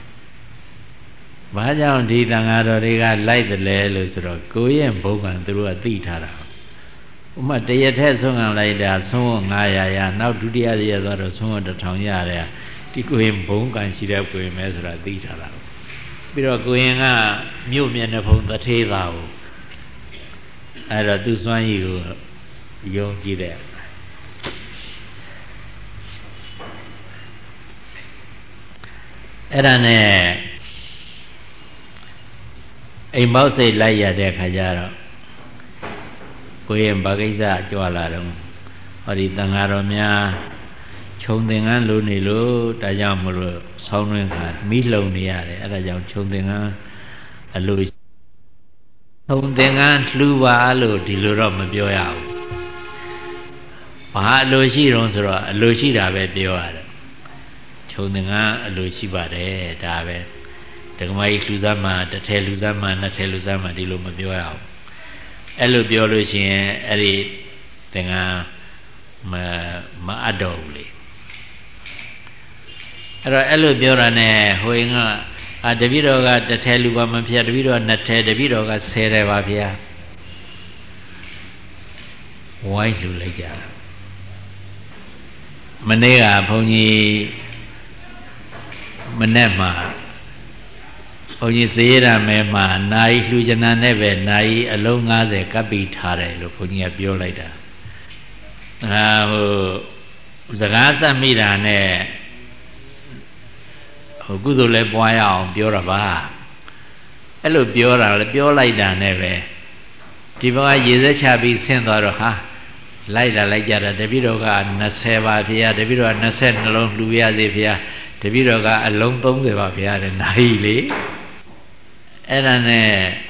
ဘာကြောင့်ဒီတန်ဃာတော်တွေကလိုက်တယ်လဲလို့ဆိုတော့ကိုရဲ့ဘုံကသူတို့ကသိထားတာဥမာတရထက်ဆုံးခံလိုက်တာဆုံးငါးရာရနောက်ဒုတိယရသွားတော့ဆုံးတစ်ထောင်ရတယ်ဒီကိုရင်ဘုံကံရှိတဲ့ကိုရင်မဲဆိုတာသိထားတာပြီးတော့ကိုရင်ကမြို့မျက်နှာဖုံတထေးသားကိုအဲ့တော့သူစွမ်းရည်ကိုယုံကြည်တဲ့အဲ့ဒါနဲ့အိမ်ပေါက်စိတ်လိုက်ရတဲ့ခါကျတော့ကိုရင်ဘာကိစ္စကြွလာတော့ဟောဒီတန်ဃာတော်များခြုံသင်္ကန်းလိုနေလို့ဒါကြောင့်မလို့ဆောင်းတွင်းခါမိလုံနေရတယ်အဲ့ဒါကြောင့်ခြုံသင်္ကန်းအလိုခြုံသင်္ကန်းလှူပါလို့ဒီလိုတော့မပြောရဘူးဘာအလိုရှိတော့ဆိုတော့အလိုရှိတာပဲပြောရတယ်ခြုံသင်္ကန်းအလိုရှိပါတယ်ဒါပဲဒကမကြီးလှူစမ်းမှတစ်ထည်လှူစမ်းမှနှစ်ထည်လှူစမ်းမှဒီလိုမပြောရဘူးအဲ့လိုပြောလို့ရှိရင်အဲ့ဒီသင်္ကန်းမမအပ်တော့ဘူးလေအဲ့တော့အဲ့လိုပြောတာ ਨੇ ဟိုရင်ကအာတပည့်တော်ကတစ်ထည်လူပါမဖျက်တပည့်တော်နှစ်ထည်တပည့်တော်ကဆယ်တယ်ပါဗျာဝိုင်းလူလိုက်ကြတာမနေ့ကဘုန်းကြီးမနေ့မှာဘုန်းကြီးစေရမဲမှာနိုင်လှူကျန်တဲ့ပဲနိုင်အလုံး၅၀ကပ်ပြီးထားတယ်လို့ဘုန်းကြီးကပြောလိုက်တာအာဟိုစကားဆက်မိတာ ਨੇ ဟိုကုသိုလ်လည်းပွားရအောင်ပြောတာပါအဲ့လိုပြောတာလည်းပြောလိုက်တာ ਨੇ ပဲဒီဘက်ကရေစက်ချပြီးဆင်းသွားတော့ဟာလိုက်တာလိုက်ကြတာတပည့်တော်က၂၀ပါဗျာတပည့်တော်က၂၂လုံးလှူရစေဗျာတပည့်တော်ကအလုံး၃၀ပါဗျာတဲ့နိုင်လေအဲ့ဒါ ਨੇ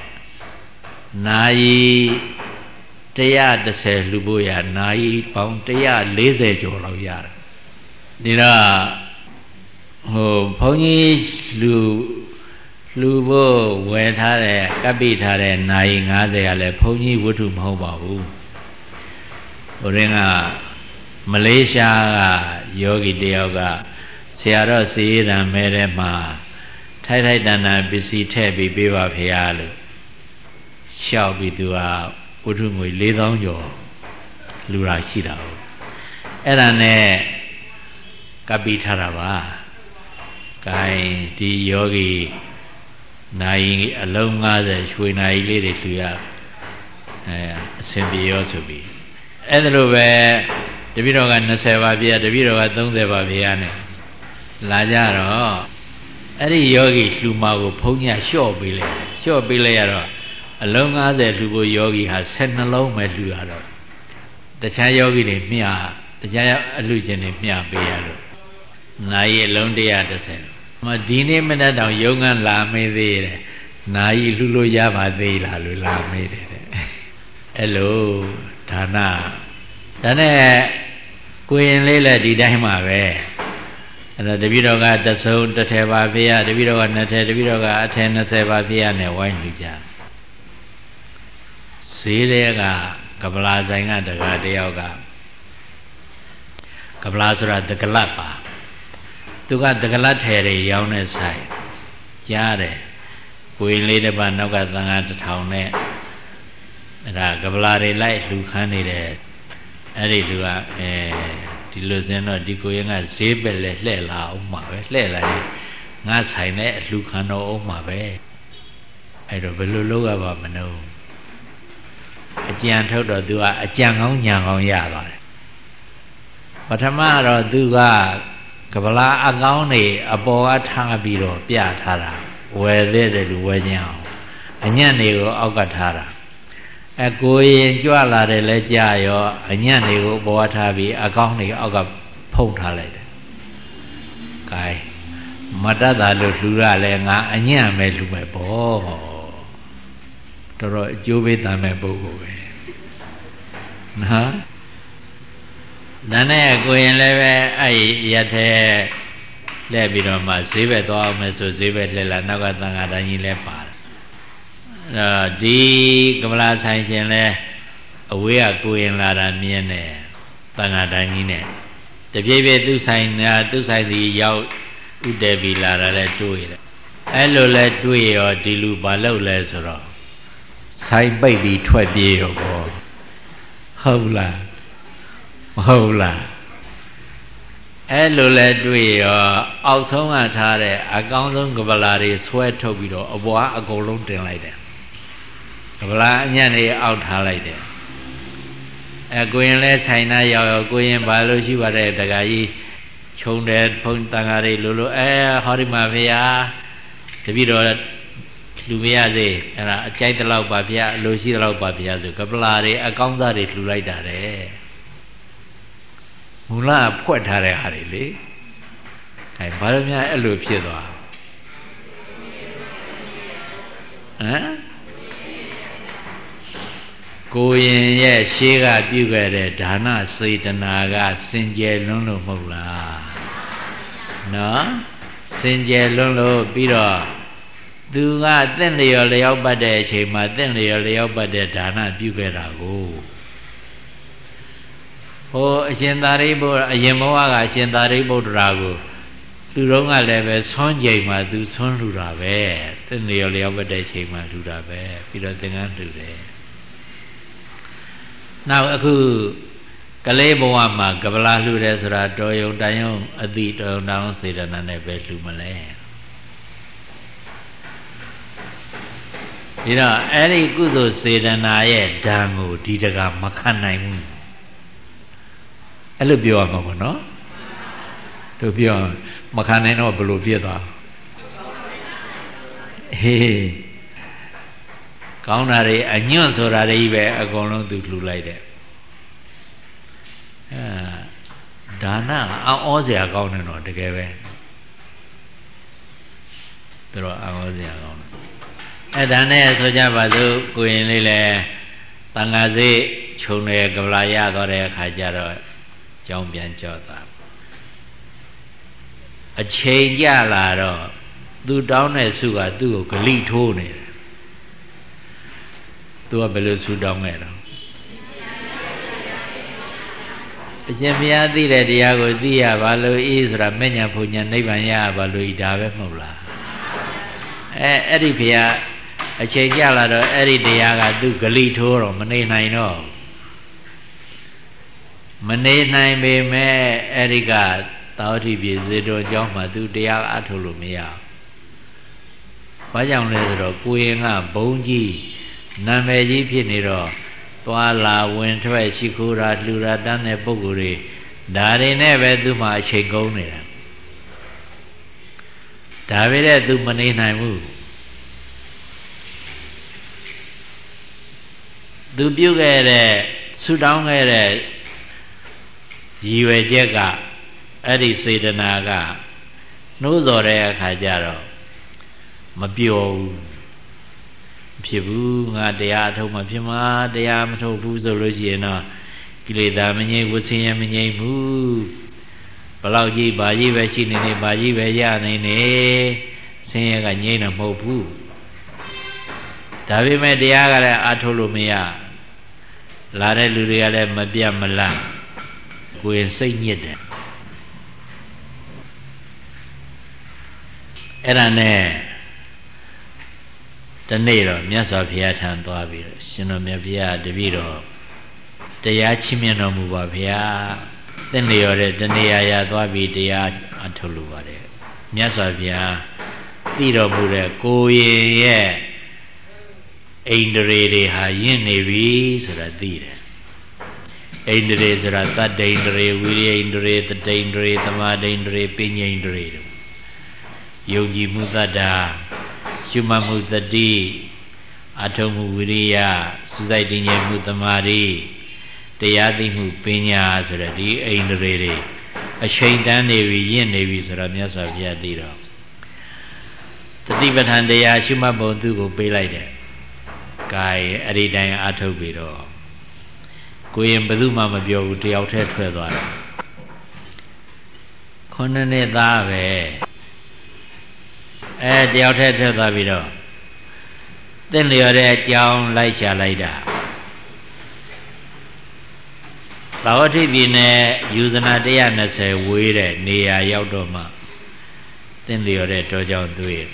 နိုင်၁၁၀လှူဖို့ရနိုင်ပေါင်း၁၄၀ကျော်လောက်ရတယ်ဒီတော့ဟိုဘုန်းကြီးလူလူဖို့ဝယ်ထားတဲ့ကပ်ပိထားတဲ့နိုင်၅၀ကလည်းဘုန်းကြီးဝတ္ထုမဟုတ်ပါဘူးဟိုရင်ကမလေးရှားကယောဂီတယောက်ကဆရာတော်စေရံမဲထဲမှာထိုက်ထိုက်တန်တန်ပစ္စည်းထည့်ပြီးပေးပါဖေဟာလို့ရှောက်ပြီးသူကဝတ္ထုငွေ၄သောင်းကျော်လူရာရှိတာဟုတ်အဲ့ဒါနဲ့ကပ်ပိထားတာပါကဲဒီယောဂီနိုင်အလုံး၅၀ရွှေနိုင်လေးတွေသူရအဲအစဉ်ပြေရောဆိုပြီးအဲ့ဒါလိုပဲတပည့်တော်က၂၀ပါဗျာတပည့်တော်က၃၀ပါဗျာနဲ့လာကြတော့အဲ့ဒီယောဂီလှူမကိုဘုန်းကြီးလျှော့ပေးလိုက်လျှော့ပေးလိုက်ရတော့အလုံး၅၀လှူဖို့ယောဂီဟာ၁၂လုံးပဲလှူရတော့တခြားယောဂီတွေမျှတခြားအလှူရှင်တွေမျှပေးရလို့နိုင်အလုံး၁၁၀မဒီနေ့မနက်တောင်ယုံကလာမေးသေးတယ်နိုင်လှူလို့ရပါသေးလားလို့လာမေးတယ်တဲ့အဲ့လိုဒါနဒါနဲ့ကိုရင်လေးလည်းဒီတိုင်းမှာပဲအဲ့တော့တပည့်တော်ကတဆုံတစ်ထည်ပါဖေရတပည့်တော်ကနှစ်ထည်တပည့်တော်ကအထည်၂၀ပါဖေရနဲ့ဝိုင်းလူကြဈေးတွေကကပလာဆိုင်ကတကားတယောက်ကကပလာဆိုတာတကလတ်ပါသူကတကလတ်ထည်တွေရောင်းတဲ့ဆိုင်ကြားတယ်ကိုရင်လေးတစ်ပါးနောက်ကသံဃာတစ်ထောင်နဲ့အဲ့ဒါကပလာတွေလိုက်လှူခန်းနေတယ်အဲ့ဒီလူကအဲဒီလိုစင်းတော့ဒီကိုရင်ကဈေးပဲလဲလှဲ့လာအောင်မှာပဲလှဲ့လာရင်ငါဆိုင်နဲ့အလှူခံတော့အောင်မှာပဲအဲ့တော့ဘယ်လိုလုပ်ရပါမလို့အကြံထုတ်တော့သူကအကြံကောင်းညာကောင်းရပါတယ်ပထမတော့သူကကပလာအကောင်းနေအပေါ်ကထားပြီးတော့ပြထားတာဝယ်သေးတယ်လူဝယ်ကြအောင်အညံ့တွေကိုအောက်ကထားတာအကိုရင်ကြွလာတယ်လဲကြာရောအညံ့တွေကိုပေါ်ထားပြီးအကောင်းတွေအောက်ကဖုံးထားလိုက်တယ်။ကဲမတတ်တာလို့လှူရလဲငါအညံ့ပဲလှူမယ်ပေါ့။တော်တော်အကျိုးပေးတမ်းမဲ့ပုဂ္ဂိုလ်ပဲ။နော်။ဒါနဲ့ကိုရင်လည်းပဲအဲ့ရက်ထဲလှည့်ပြီးတော့မှဈေးဘက်သွားအောင်မယ်ဆိုဈေးဘက်လှည့်လာနောက်ကသံဃာတိုင်းကြီးလည်းပါတယ်ဒီကမလာဆိုင်ရှင်လဲအဝေးကကိုရင်လာတာမြင်တယ်တန်ဃာတိုင်းကြီးနဲ့တပြေးပြေးသူဆိုင်နာသူဆိုင်စီရောက်ဥတည်ပြီးလာတာလဲတွေ့ရတယ်အဲ့လိုလဲတွေ့ရောဒီလူဘာလုပ်လဲဆိုတော့ဆိုင်ပိတ်ပြီးထွက်ပြေးရောပေါ့ဟုတ်လားမဟုတ်လားအဲ့လိုလဲတွေ့ရောအောက်ဆုံးကထားတဲ့အကောင်းဆုံးကပလာတွေဆွဲထုတ်ပြီးတော့အပွားအကုန်လုံးတင်လိုက်တယ်ကပလာအညံ့တွေအောက်ထားလိုက်တယ်အဲကိုရင်လဲဆိုင်နာရောက်ရောကိုရင်ဘာလို့ရှိပါတဲ့တခါကြီးခြုံတယ်ဖုံတန်ဃာတွေလိုလိုအဲဟောဒီမှာဖေဟာတပည့်တော်လူမရစေအဲ့ဒါအကြိုက်တလောက်ပါဗျာအလိုရှိတလောက်ပါဗျာဆိုကပလာတွေအကောင်းစားတွေလှူလိုက်တာတဲ့မူလဖွက်ထားတဲ့ဟာတွေလေအဲဘာလို့များအဲ့လိုဖြစ်သွားဟမ်ကိုရင်ရဲ့ရှေးကပြုခဲ့တဲ့ဒါနစေတနာကစင်ကြယ်လွန်းလို့မဟုတ်လားနော်စင်ကြယ်လွန်းလို့ပြီးတော့သူကတင့်လျော်လျောက်ပတ်တဲ့အချိန်မှာတင့်လျော်လျောက်ပတ်တဲ့ဒါနပြုခဲ့တာကိုဟိုအရှင်သာရိပုတ္တရာအရင်ဘဝကအရှင်သာရိပုတ္တရာကိုလူတော်ကလည်းပဲဆွမ်းကြိမ်မှာသူဆွမ်းလှူတာပဲတင့်လျော်လျောက်ပတ်တဲ့အချိန်မှာလှူတာပဲပြီးတော့သင်္ကန်းလှူတယ်နောက်အခုကလေးဘဝမှာကပလာလှူတယ်ဆိုတာတော်ယုံတန်ယုံအတိတော်ယုံတောင်းစေတနာနဲ့ပဲလှူမလဲဒီတော့အဲ့ဒီကုသိုလ်စေတနာရဲ့ဓာန်ကိုဒီတကမခံနိုင်ဘူးအဲ့လိုပြောရမှာပေါ့နော်တို့ပြောမခံနိုင်တော့ဘယ်လိုဖြစ်သွားဟေးကောင်းတာတွေအညွန့်ဆိုတာတွေပဲအကုန်လုံးသူလှူလိုက်တယ်အဲဒါနအောင်းဩစရာကောင်းတယ်တော့တကယ်ပဲသူတို့အောင်းဩစရာကောင်းတယ်အဲ့ဒါနဲ့ဆိုကြပါစို့ကိုရင်လေးလည်းတန်ခါစိတ်ခြုံတယ်ကပလာရသွားတဲ့အခါကျတော့ကြောင်းပြန်ကြောက်တာအချိန်ကြလာတော့သူတောင်းတဲ့ဆုကသူ့ကိုဂလိထိုးနေတယ်သူကဘယ်လိုဆုတောင်းခဲ့တော့အရှင်ဘုရားသိတဲ့တရားကိုသိရပါလို့ဤဆိုတာမဉ္ဇဉ်ဘုံညာနိဗ္ဗာန်ရပါလို့ဤဒါပဲမဟုတ်လားအဲအဲ့ဒီဘုရားအချိန်ကြလာတော့အဲ့ဒီတရားကသူဂလိထိုးတော့မနေနိုင်တော့မနေနိုင်ပေမဲ့အဲ့ဒီကသာဝတိပြည်ဇေတောကျောင်းမှာသူတရားအထုတ်လို့မရဘူး။ဘာကြောင့်လဲဆိုတော့ကိုရင်ကဘုံကြီးနာမည်ကြီးဖြစ်နေတော့သွားလာဝင်ထွက်ရှိခိုးတာလှူတာတန်းတဲ့ပုဂ္ဂိုလ်တွေဒါတွေနဲ့ပဲသူ့မှာအချိန်ကုန်နေတာ။ဒါပဲတဲ့သူမနေနိုင်ဘူး။သူပြုခဲ့တဲ့ဆူတောင်းခဲ့တဲ့ရည်ရွယ်ချက်ကအဲ့ဒီစေတနာကနှိုးဆော်တဲ့အခါကျတော့မပြောဘူးဖြစ်ဘူးငါတရားအထုတ်မှဖြစ်မှာတရားမထုတ်ဘူးဆိုလို့ရှိရင်တော့ကိလေသာမငြိမ်းဝဆင်းရဲမငြိမ်းဘူးဘလောက်ကြီးဘာကြီးပဲရှိနေနေဘာကြီးပဲရနေနေဆင်းရဲကငြိမ်းတော့မဟုတ်ဘူးဒါပေမဲ့တရားကလည်းအထုတ်လို့မရလာတဲ့လူတွေကလည်းမပြတ်မလတ်ကိုယ်စိတ်ညစ်တယ်အဲ့ဒါနဲ့တနေ့တော့မြတ်စွာဘုရားထံသွားပြီးတော့ရှင်တော်မြတ်ဘုရားတပည့်တော်တရားချီးမြှင့်တော်မူပါဗျာသင်လျော်တဲ့တနေရာရာသွားပြီးတရားအထုတ်လို့ပါတယ်မြတ်စွာဘုရားသိတော်မူတဲ့ကိုရင်ရဲ့ဣန္ဒြေတွေဟာယဉ်နေပြီဆိုတာသိတယ်ဣန္ဒြေဆိုတာသတ္တိန္ဒြေဝိရိယဣန္ဒြေတတိန္ဒြေသမာဓိန္ဒြေပညာဣန္ဒြေတို့ယုံကြည်မှုသတ္တာရှုမှတ်မှုတတိအထုံးမှုဝိရိယစူးစိုက်တည်ငြိမ်မှုသမာဓိတရားသိမှုပညာဆိုတဲ့ဒီဣန္ဒြေတွေအချိန်တန်းနေပြီရင့်နေပြီဆိုတော့မြတ်စွာဘုရားသိတော့တတိပဋ္ဌာန်တရားရှုမှတ်ပုံသူ့ကိုပေးလိုက်တယ်။ကာယအဲ့ဒီတိုင်းအထုတ်ပြီးတော့ကိုရင်ဘယ်သူမှမပြောဘူးတယောက်တည်းထွက်သွားတယ်။ခုနှစ်နှစ်သားပဲအဲတယောက်တည်းထွက်သွားပြီးတော့သင်လျော်တဲ့အကြောင်းလိုက်ရှာလိုက်တာသာဝတိပြည်နယ်ယူဇနာone twentyဝေးတဲ့နေရာရောက်တော့မှသင်လျော်တဲ့တောကြောင့်တွေ့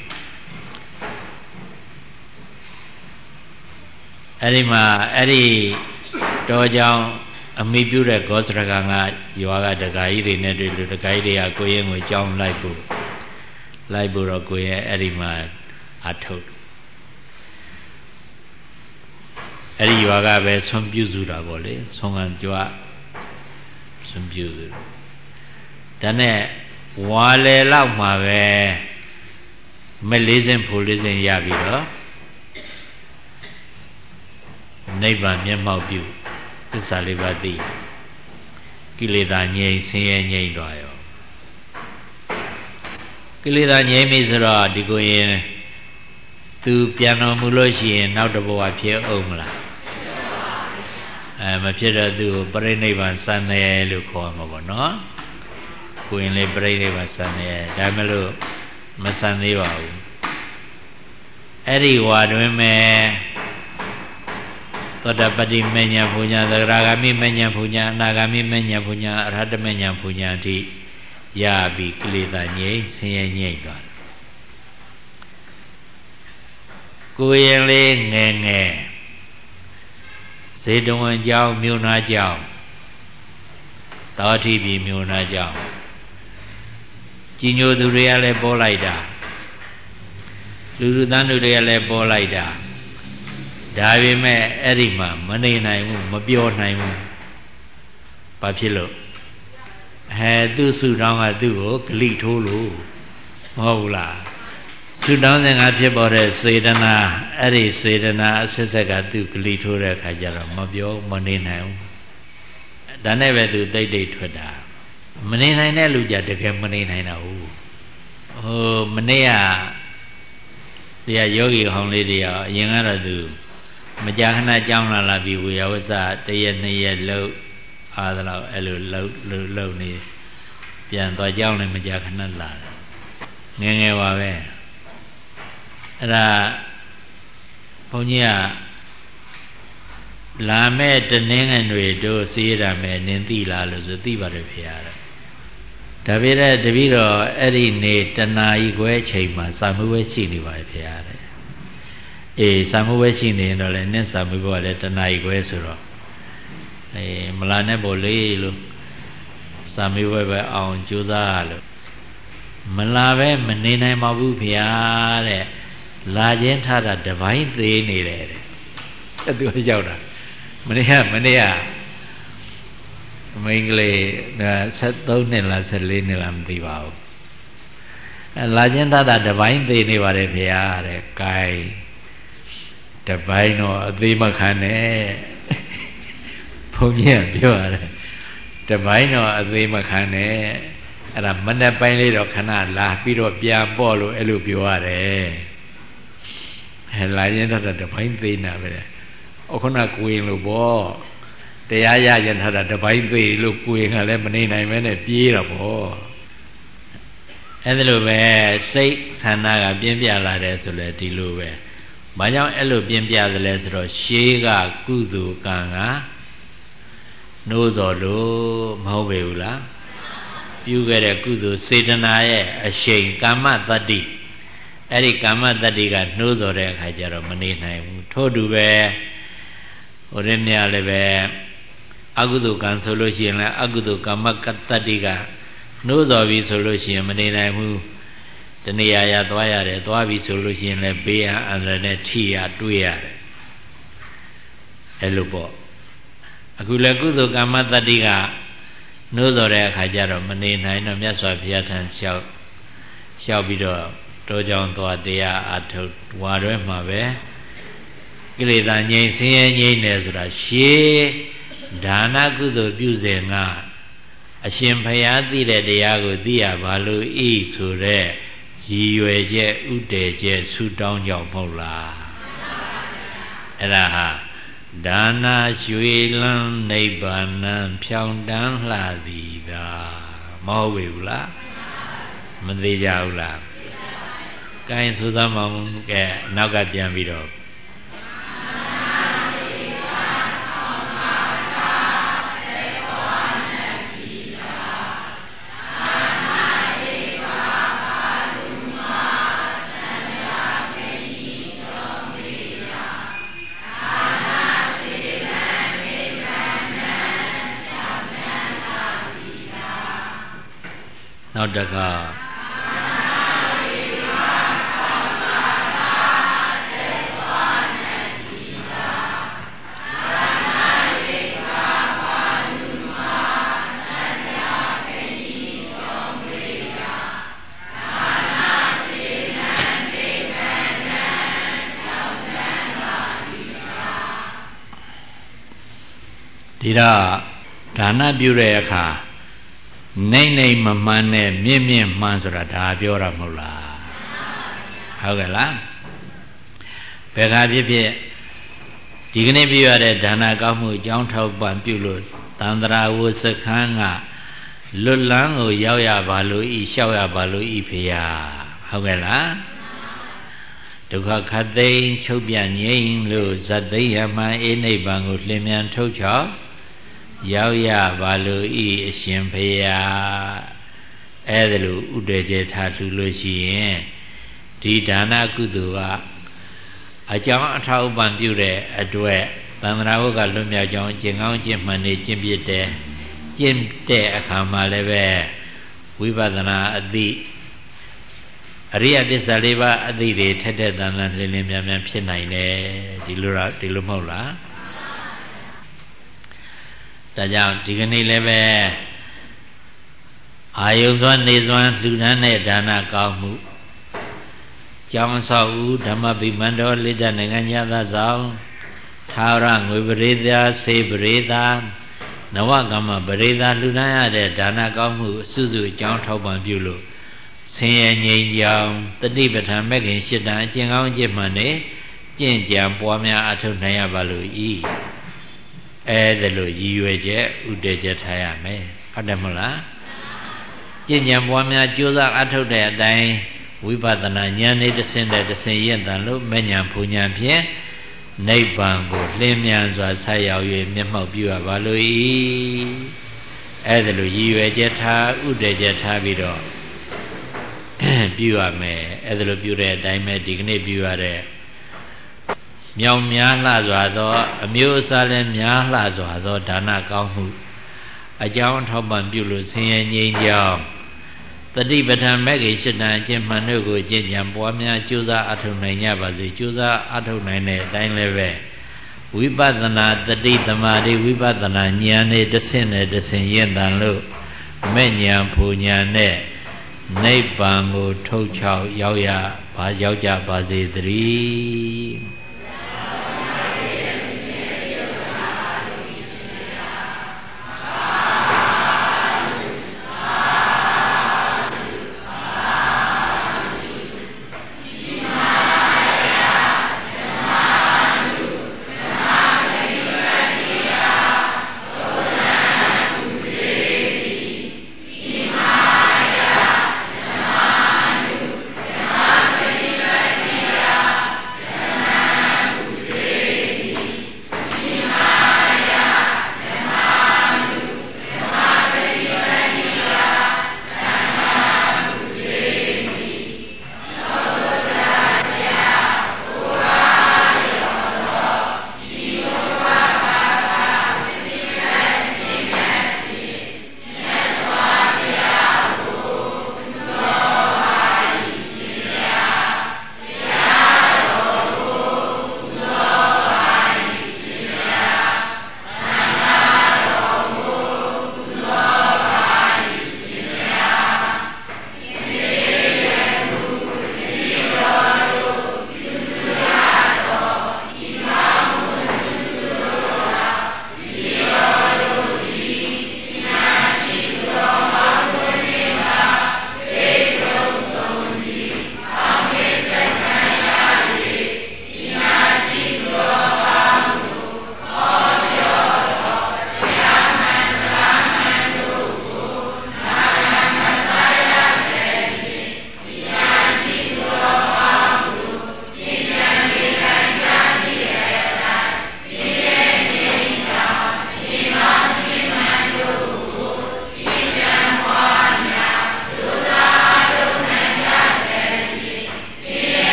အဲ့ဒီမှာအဲ့ဒီတောကြောင့်အမိပြုတဲ့ဂောစရကံကရွာကဒကာကြီးတွေနဲ့တွေ့လို့ဒကာကြီးတွေကကိုရင်ကိုကြောင်းလိုက်ဖို့လိုက်ဖို့တော့ကိုရင်အဲ့ဒီမှာအထုတ်အဲ့ဒီရွာကပဲဆွန်ပြုစုတာပေါ့လေဆွန်ကံကြွဆွန်ပြုစုဒါနဲ့ဝါလေလောက်မှာပဲမလေးစင်ဖိုလေးစင်ရပြီးတော့နိဗ္ဗာန်မျက်မှောက်ပြုသစ္စာလေးပါးသိကိလေသာငြိမ်းဆင်းရဲငြိမ်းသွားရောကိလေသာငြိမ်းပြီဆိုတော့ဒီကိုရင်သူပြန်တော်မူလို့ရှိရင်နောက်တစ်ဘဝဖြစ်အောင်မလားအဲမဖြစ်တော့သူပရိနိဗ္ဗာန်စံတယ်လို့ခေါ်မှာပေါ့နော်ကိုရင်လေးပရိနိဗ္ဗာန်စံတယ်ဒါမှမဟုတ်မစံသေးပါဘူးအဲ့ဒီဝါတွင်မဲ့သောတပတိမဉ္ဇဉ်ဘုညာသဂရဂမိမဉ္ဇဉ်ဘုညာအနာဂမိမဉ္ဇဉ်ဘုညာအရဟတမဉ္ဇဉ်ဘုညာအထိရပြီးကိလေသာငြိမ်းဆင်းရဲငြိမ်းသွားကိုရင်လေးငယ်ငယ်ဇေတဝန်ကြောင့်မြို့နာကြောင့်တောထိပြည်မြို့နာကြောင့်ကြီးညိုသူတွေကလည်းပေါ်လိုက်တာလူလူတန်းလူတွေကလည်းပေါ်လိုက်တာဒါပေမဲ့အဲ့ဒီမှာမနေနိုင်ဘူးမပြောနိုင်ဘူးဘာဖြစ်လို့ဟဲသူ့ဆုတောင်းကသူ့ကိုဂလိထိုးလို့မဟုတ်ဘူးလားဆုတောင်းစဉ်ကဖြစ်ပေါ်တဲ့စေတနာအဲ့ဒီစေတနာအစစ်ဆက်ကသူ့ဂလိထိုးတဲ့အခါကျတော့မပြောမနေနိုင်ဘူးဒါနဲ့ပဲသူတိတ်တိတ်ထွက်တာမနေနိုင်တဲ့လူကြတကယ်မနေနိုင်တော့ဘူးဟိုမနေ့ကတရားယောဂီဟောင်းလေးတွေရောအရင်ကတော့သူမကြာခဏကြောင်းလာလာပြီးဝေယဝဆတရက်နှစ်ရက်လှုပ်အားသလောက်အဲ့လိုလှုပ်လှုပ်လှုပ်နေပြန်သွားကြောင်းလည်းမကြာခဏလာတယ်ငယ်ငယ်ပါပဲအဲ့ဒါဘုန်းကြီးကလာမဲ့တနင်္ဂနွေတို့စေးရမယ်နင်သိလားလို့ဆိုသိပါတယ်ဖေရတဲ့ဒါပေမဲ့တပည့်တော်အဲ့ဒီနေ့တနာရီခွဲချိန်မှာစာမှုဝဲရှိနေပါဖေရတဲ့အေးစာမှုဝဲရှိနေရင်တော့လည်းနဲ့စာမှုကလည်းတနာရီခွဲဆိုတော့အေးမလာနဲ့ပေါ့လေလို့စာမှုဝဲပဲအောင်ကြိုးစားလို့မလာပဲမနေနိုင်ပါဘူးဖေရတဲ့လာခြင်းထားတာတပိုင်းသေးနေတယ်တဲ့အဲ့သူရောက်တာမနေ့ကမနေ့ကမိန်းကလေးဆက်သုံးနှစ်လားဆက်လေးနှစ်လားမသိပါဘူးအဲလာခြင်းသားတာတပိုင်းသေးနေပါတယ်ဖေဟာတဲ့ gain တပိုင်းတော့အသေးမခံနဲ့ဘုန်းကြီးကပြောရတယ်တပိုင်းတော့အသေးမခံနဲ့အဲ့ဒါမနေ့ပိုင်းလေးတော့ခဏလာပြီးတော့ပြန်ပေါ့လို့အဲ့လိုပြောရတယ်အဲလာခြင်းသားတာတပိုင်းသေးနေပဲအခုနကိုရင်လို့ပေါ့တရားရရင်ထားတာတပိုင်းသေးလို့ကိုရင်ကလည်းမနေနိုင်မဲနဲ့ပြေးတော့ပေါ့အဲ့ဒါလိုပဲစိတ်ခန္ဓာကပြင်းပြလာတယ်ဆိုလဲဒီလိုပဲဘာကြောင့်အဲ့လိုပြင်းပြသလဲဆိုတော့ရှေးကကုသိုလ်ကံကနှိုးစော်လို့မဟုတ်ပေဘူးလားပြုခဲ့တဲ့ကုသိုလ်စေတနာရဲ့အရှိန်ကာမတတ္တိအဲ့ဒီကာမတတ္တိကနှိုးစော်တဲ့အခါကျတော့မနေနိုင်ဘူးထို့တူပဲဟိုရင်းများလည်းပဲအကုသိုလ်ကံဆိုလို့ရှိရင်လည်းအကုသိုလ်ကာမကတ္တတိကနှိုးစော်ပြီဆိုလို့ရှိရင်မနေနိုင်ဘူးတဏှာရသွားရတယ်သွားပြီဆိုလို့ရှိရင်လည်းဘေးဟန်အန္တရာယ်နဲ့ထိရတွေ့ရတယ်အဲ့လိုပေါ့အခုလည်းကုသိုလ်ကာမတတ္တိကနှိုးစော်တဲ့အခါကျတော့မနေနိုင်တော့မြတ်စွာဘုရားထံလျှောက်လျှောက်ပြီးတော့တောကြောင့်သွားတရားအထုတ်ဝါရွဲမှာပဲကိလေသာငြိမ်းဆင်းရဲငြိမ်းတယ်ဆိုတာရှေးဒါနကုသိုလ်ပြုစဉ်ကအရှင်ဘုရားသိတဲ့တရားကိုသိရပါလို့ဤဆိုတဲ့ရည်ရွယ်ချက်ဥတည်ချက်ဆုတောင်းကြောင့်မဟုတ်လားအဲ့ဒါဟာဒါနရွှေလန်းနိဗ္ဗာန်ဖြောင်းတန်းလှသည်သာမဟုတ်ဘူးလားမသေးကြဘူးလားကဲဆိုသမောင်ကဲနောက်ကပြန်ပြီးတော့နောက်တစ်ခါဒီတော့ဒါနပြုတဲ့အခါနိုင်နိုင်မမှန်နဲ့မြင့်မြင့်မှန်ဆိုတာဒါပြောတာမဟုတ်လားဟုတ်ကဲ့လားဘယ်ခါဖြစ်ဖြစ်ဒီကနေ့ပြုရတဲ့ဒါနကောင်းမှုအကြောင်းထောက်ပံ့ပြုလို့သန္တရာဝစခန်းကလွတ်လန်းကိုရောက်ရပါလို့ဤလျှောက်ရပါလို့ဤဖေယဟုတ်ကဲ့လားဒုက္ခခတ်သိမ်းချုပ်ပြငြိမ်းလို့ဇတ်သိယမအေနိဗ္ဗာန်ကိုလင်းမြန်ထုတ်ချောက်ရောက်ရပါလို့ဤအရှင်ဖေယအဲ့ဒါလို့ဥဒေကျေထားထူလို့ရှိရင်ဒီဒါနကုသိုလ်ကအကြောင်းအထောက်ပံ့ပြုတဲ့အတွက်သန္တရာဝကလွတ်မြောက်ကြောင်းကျင့်ကောင်းကျင့်မှန်နေကျင့်ပြတဲ့ကျင့်တဲ့အခါမှာလည်းပဲဝိပဿနာအသိအရိယသစ္စာလေးပါးအသိတွေထက်ထက်တန်တန်လင်းလင်းမြန်မြန်ဖြစ်နိုင်တယ်ဒီလိုလားဒီလိုမဟုတ်လားဒါကြောင့်ဒီကနေ့လည်းပဲအာယုစွမ်းနေစွမ်းလှူဒန်းတဲ့ဒါနကောင်းမှုကျောင်းဆောက်ဦးဓမ္မဗိမာန်တော်လိတ္တနိုင်ငံညာသဆောင်ထာဝရငွေပရိသတ်စေပရိသတ်နဝကမ္မပရိသတ်လှူဒန်းရတဲ့ဒါနကောင်းမှုအစုစုအကြောင်းထောက်ပံ့ပြုလို့ဆင်းရဲငြိမ်းချမ်းတတိပဋ္ဌာန်မဲ့ခင်ရှစ်တန်အကျင့်ကောင်းအကျင့်မှန်နဲ့ကျင့်ကြံပွားများအထောက်နိုင်ရပါလို့ဤအဲဒါလို့ရည်ရွယ်ချက်ဥတည်ချက်ထားရမယ်ဟုတ်တယ်မဟုတ်လားကျင့်ကြံပွားများကြိုးစားအထောက်တဲ့အတိုင်းဝိပဿနာဉာဏ်နဲ့တဆင့်တဲ့တဆင့်ရင့်တန်လို့မဉဏ်ဖူဉဏ်ဖြင့်နိဗ္ဗာန်ကိုလင်းမြန်စွာဆက်ရောက်၍မျက်မှောက်ပြုရပါလို့ဤအဲဒါလို့ရည်ရွယ်ချက်ထားဥတည်ချက်ထားပြီးတော့ပြုရမယ်အဲဒါလို့ပြုတဲ့အတိုင်းပဲဒီကနေ့ပြုရတဲ့မြောင်များလှစွာသောအမျိုးအစားလည်းများလှစွာသောဒါနကောင်းမှုအကြောင်းထောက်ပံ့ပြုလို့ဆင်းရဲငြိမ်းချမ်းတတိပဋ္ဌာန်မဲ့ကြီးရှစ်တန်အကျင့်မှန်တို့ကိုကျင့်ကြံပွားများကြိုးစားအထောက်နိုင်ကြပါစေကြိုးစားအထောက်နိုင်တဲ့အတိုင်းလည်းပဲဝိပဿနာတတိသမာဓိဝိပဿနာဉာဏ်နဲ့တစ်ဆင့်နဲ့တစ်ဆင့်ရင့်တန်လို့မဲ့ဉာဏ်ဖူဉာဏ်နဲ့နိဗ္ဗာန်ကိုထုတ်ချောက်ရောက်ရပါရောက်ကြပါစေတည်း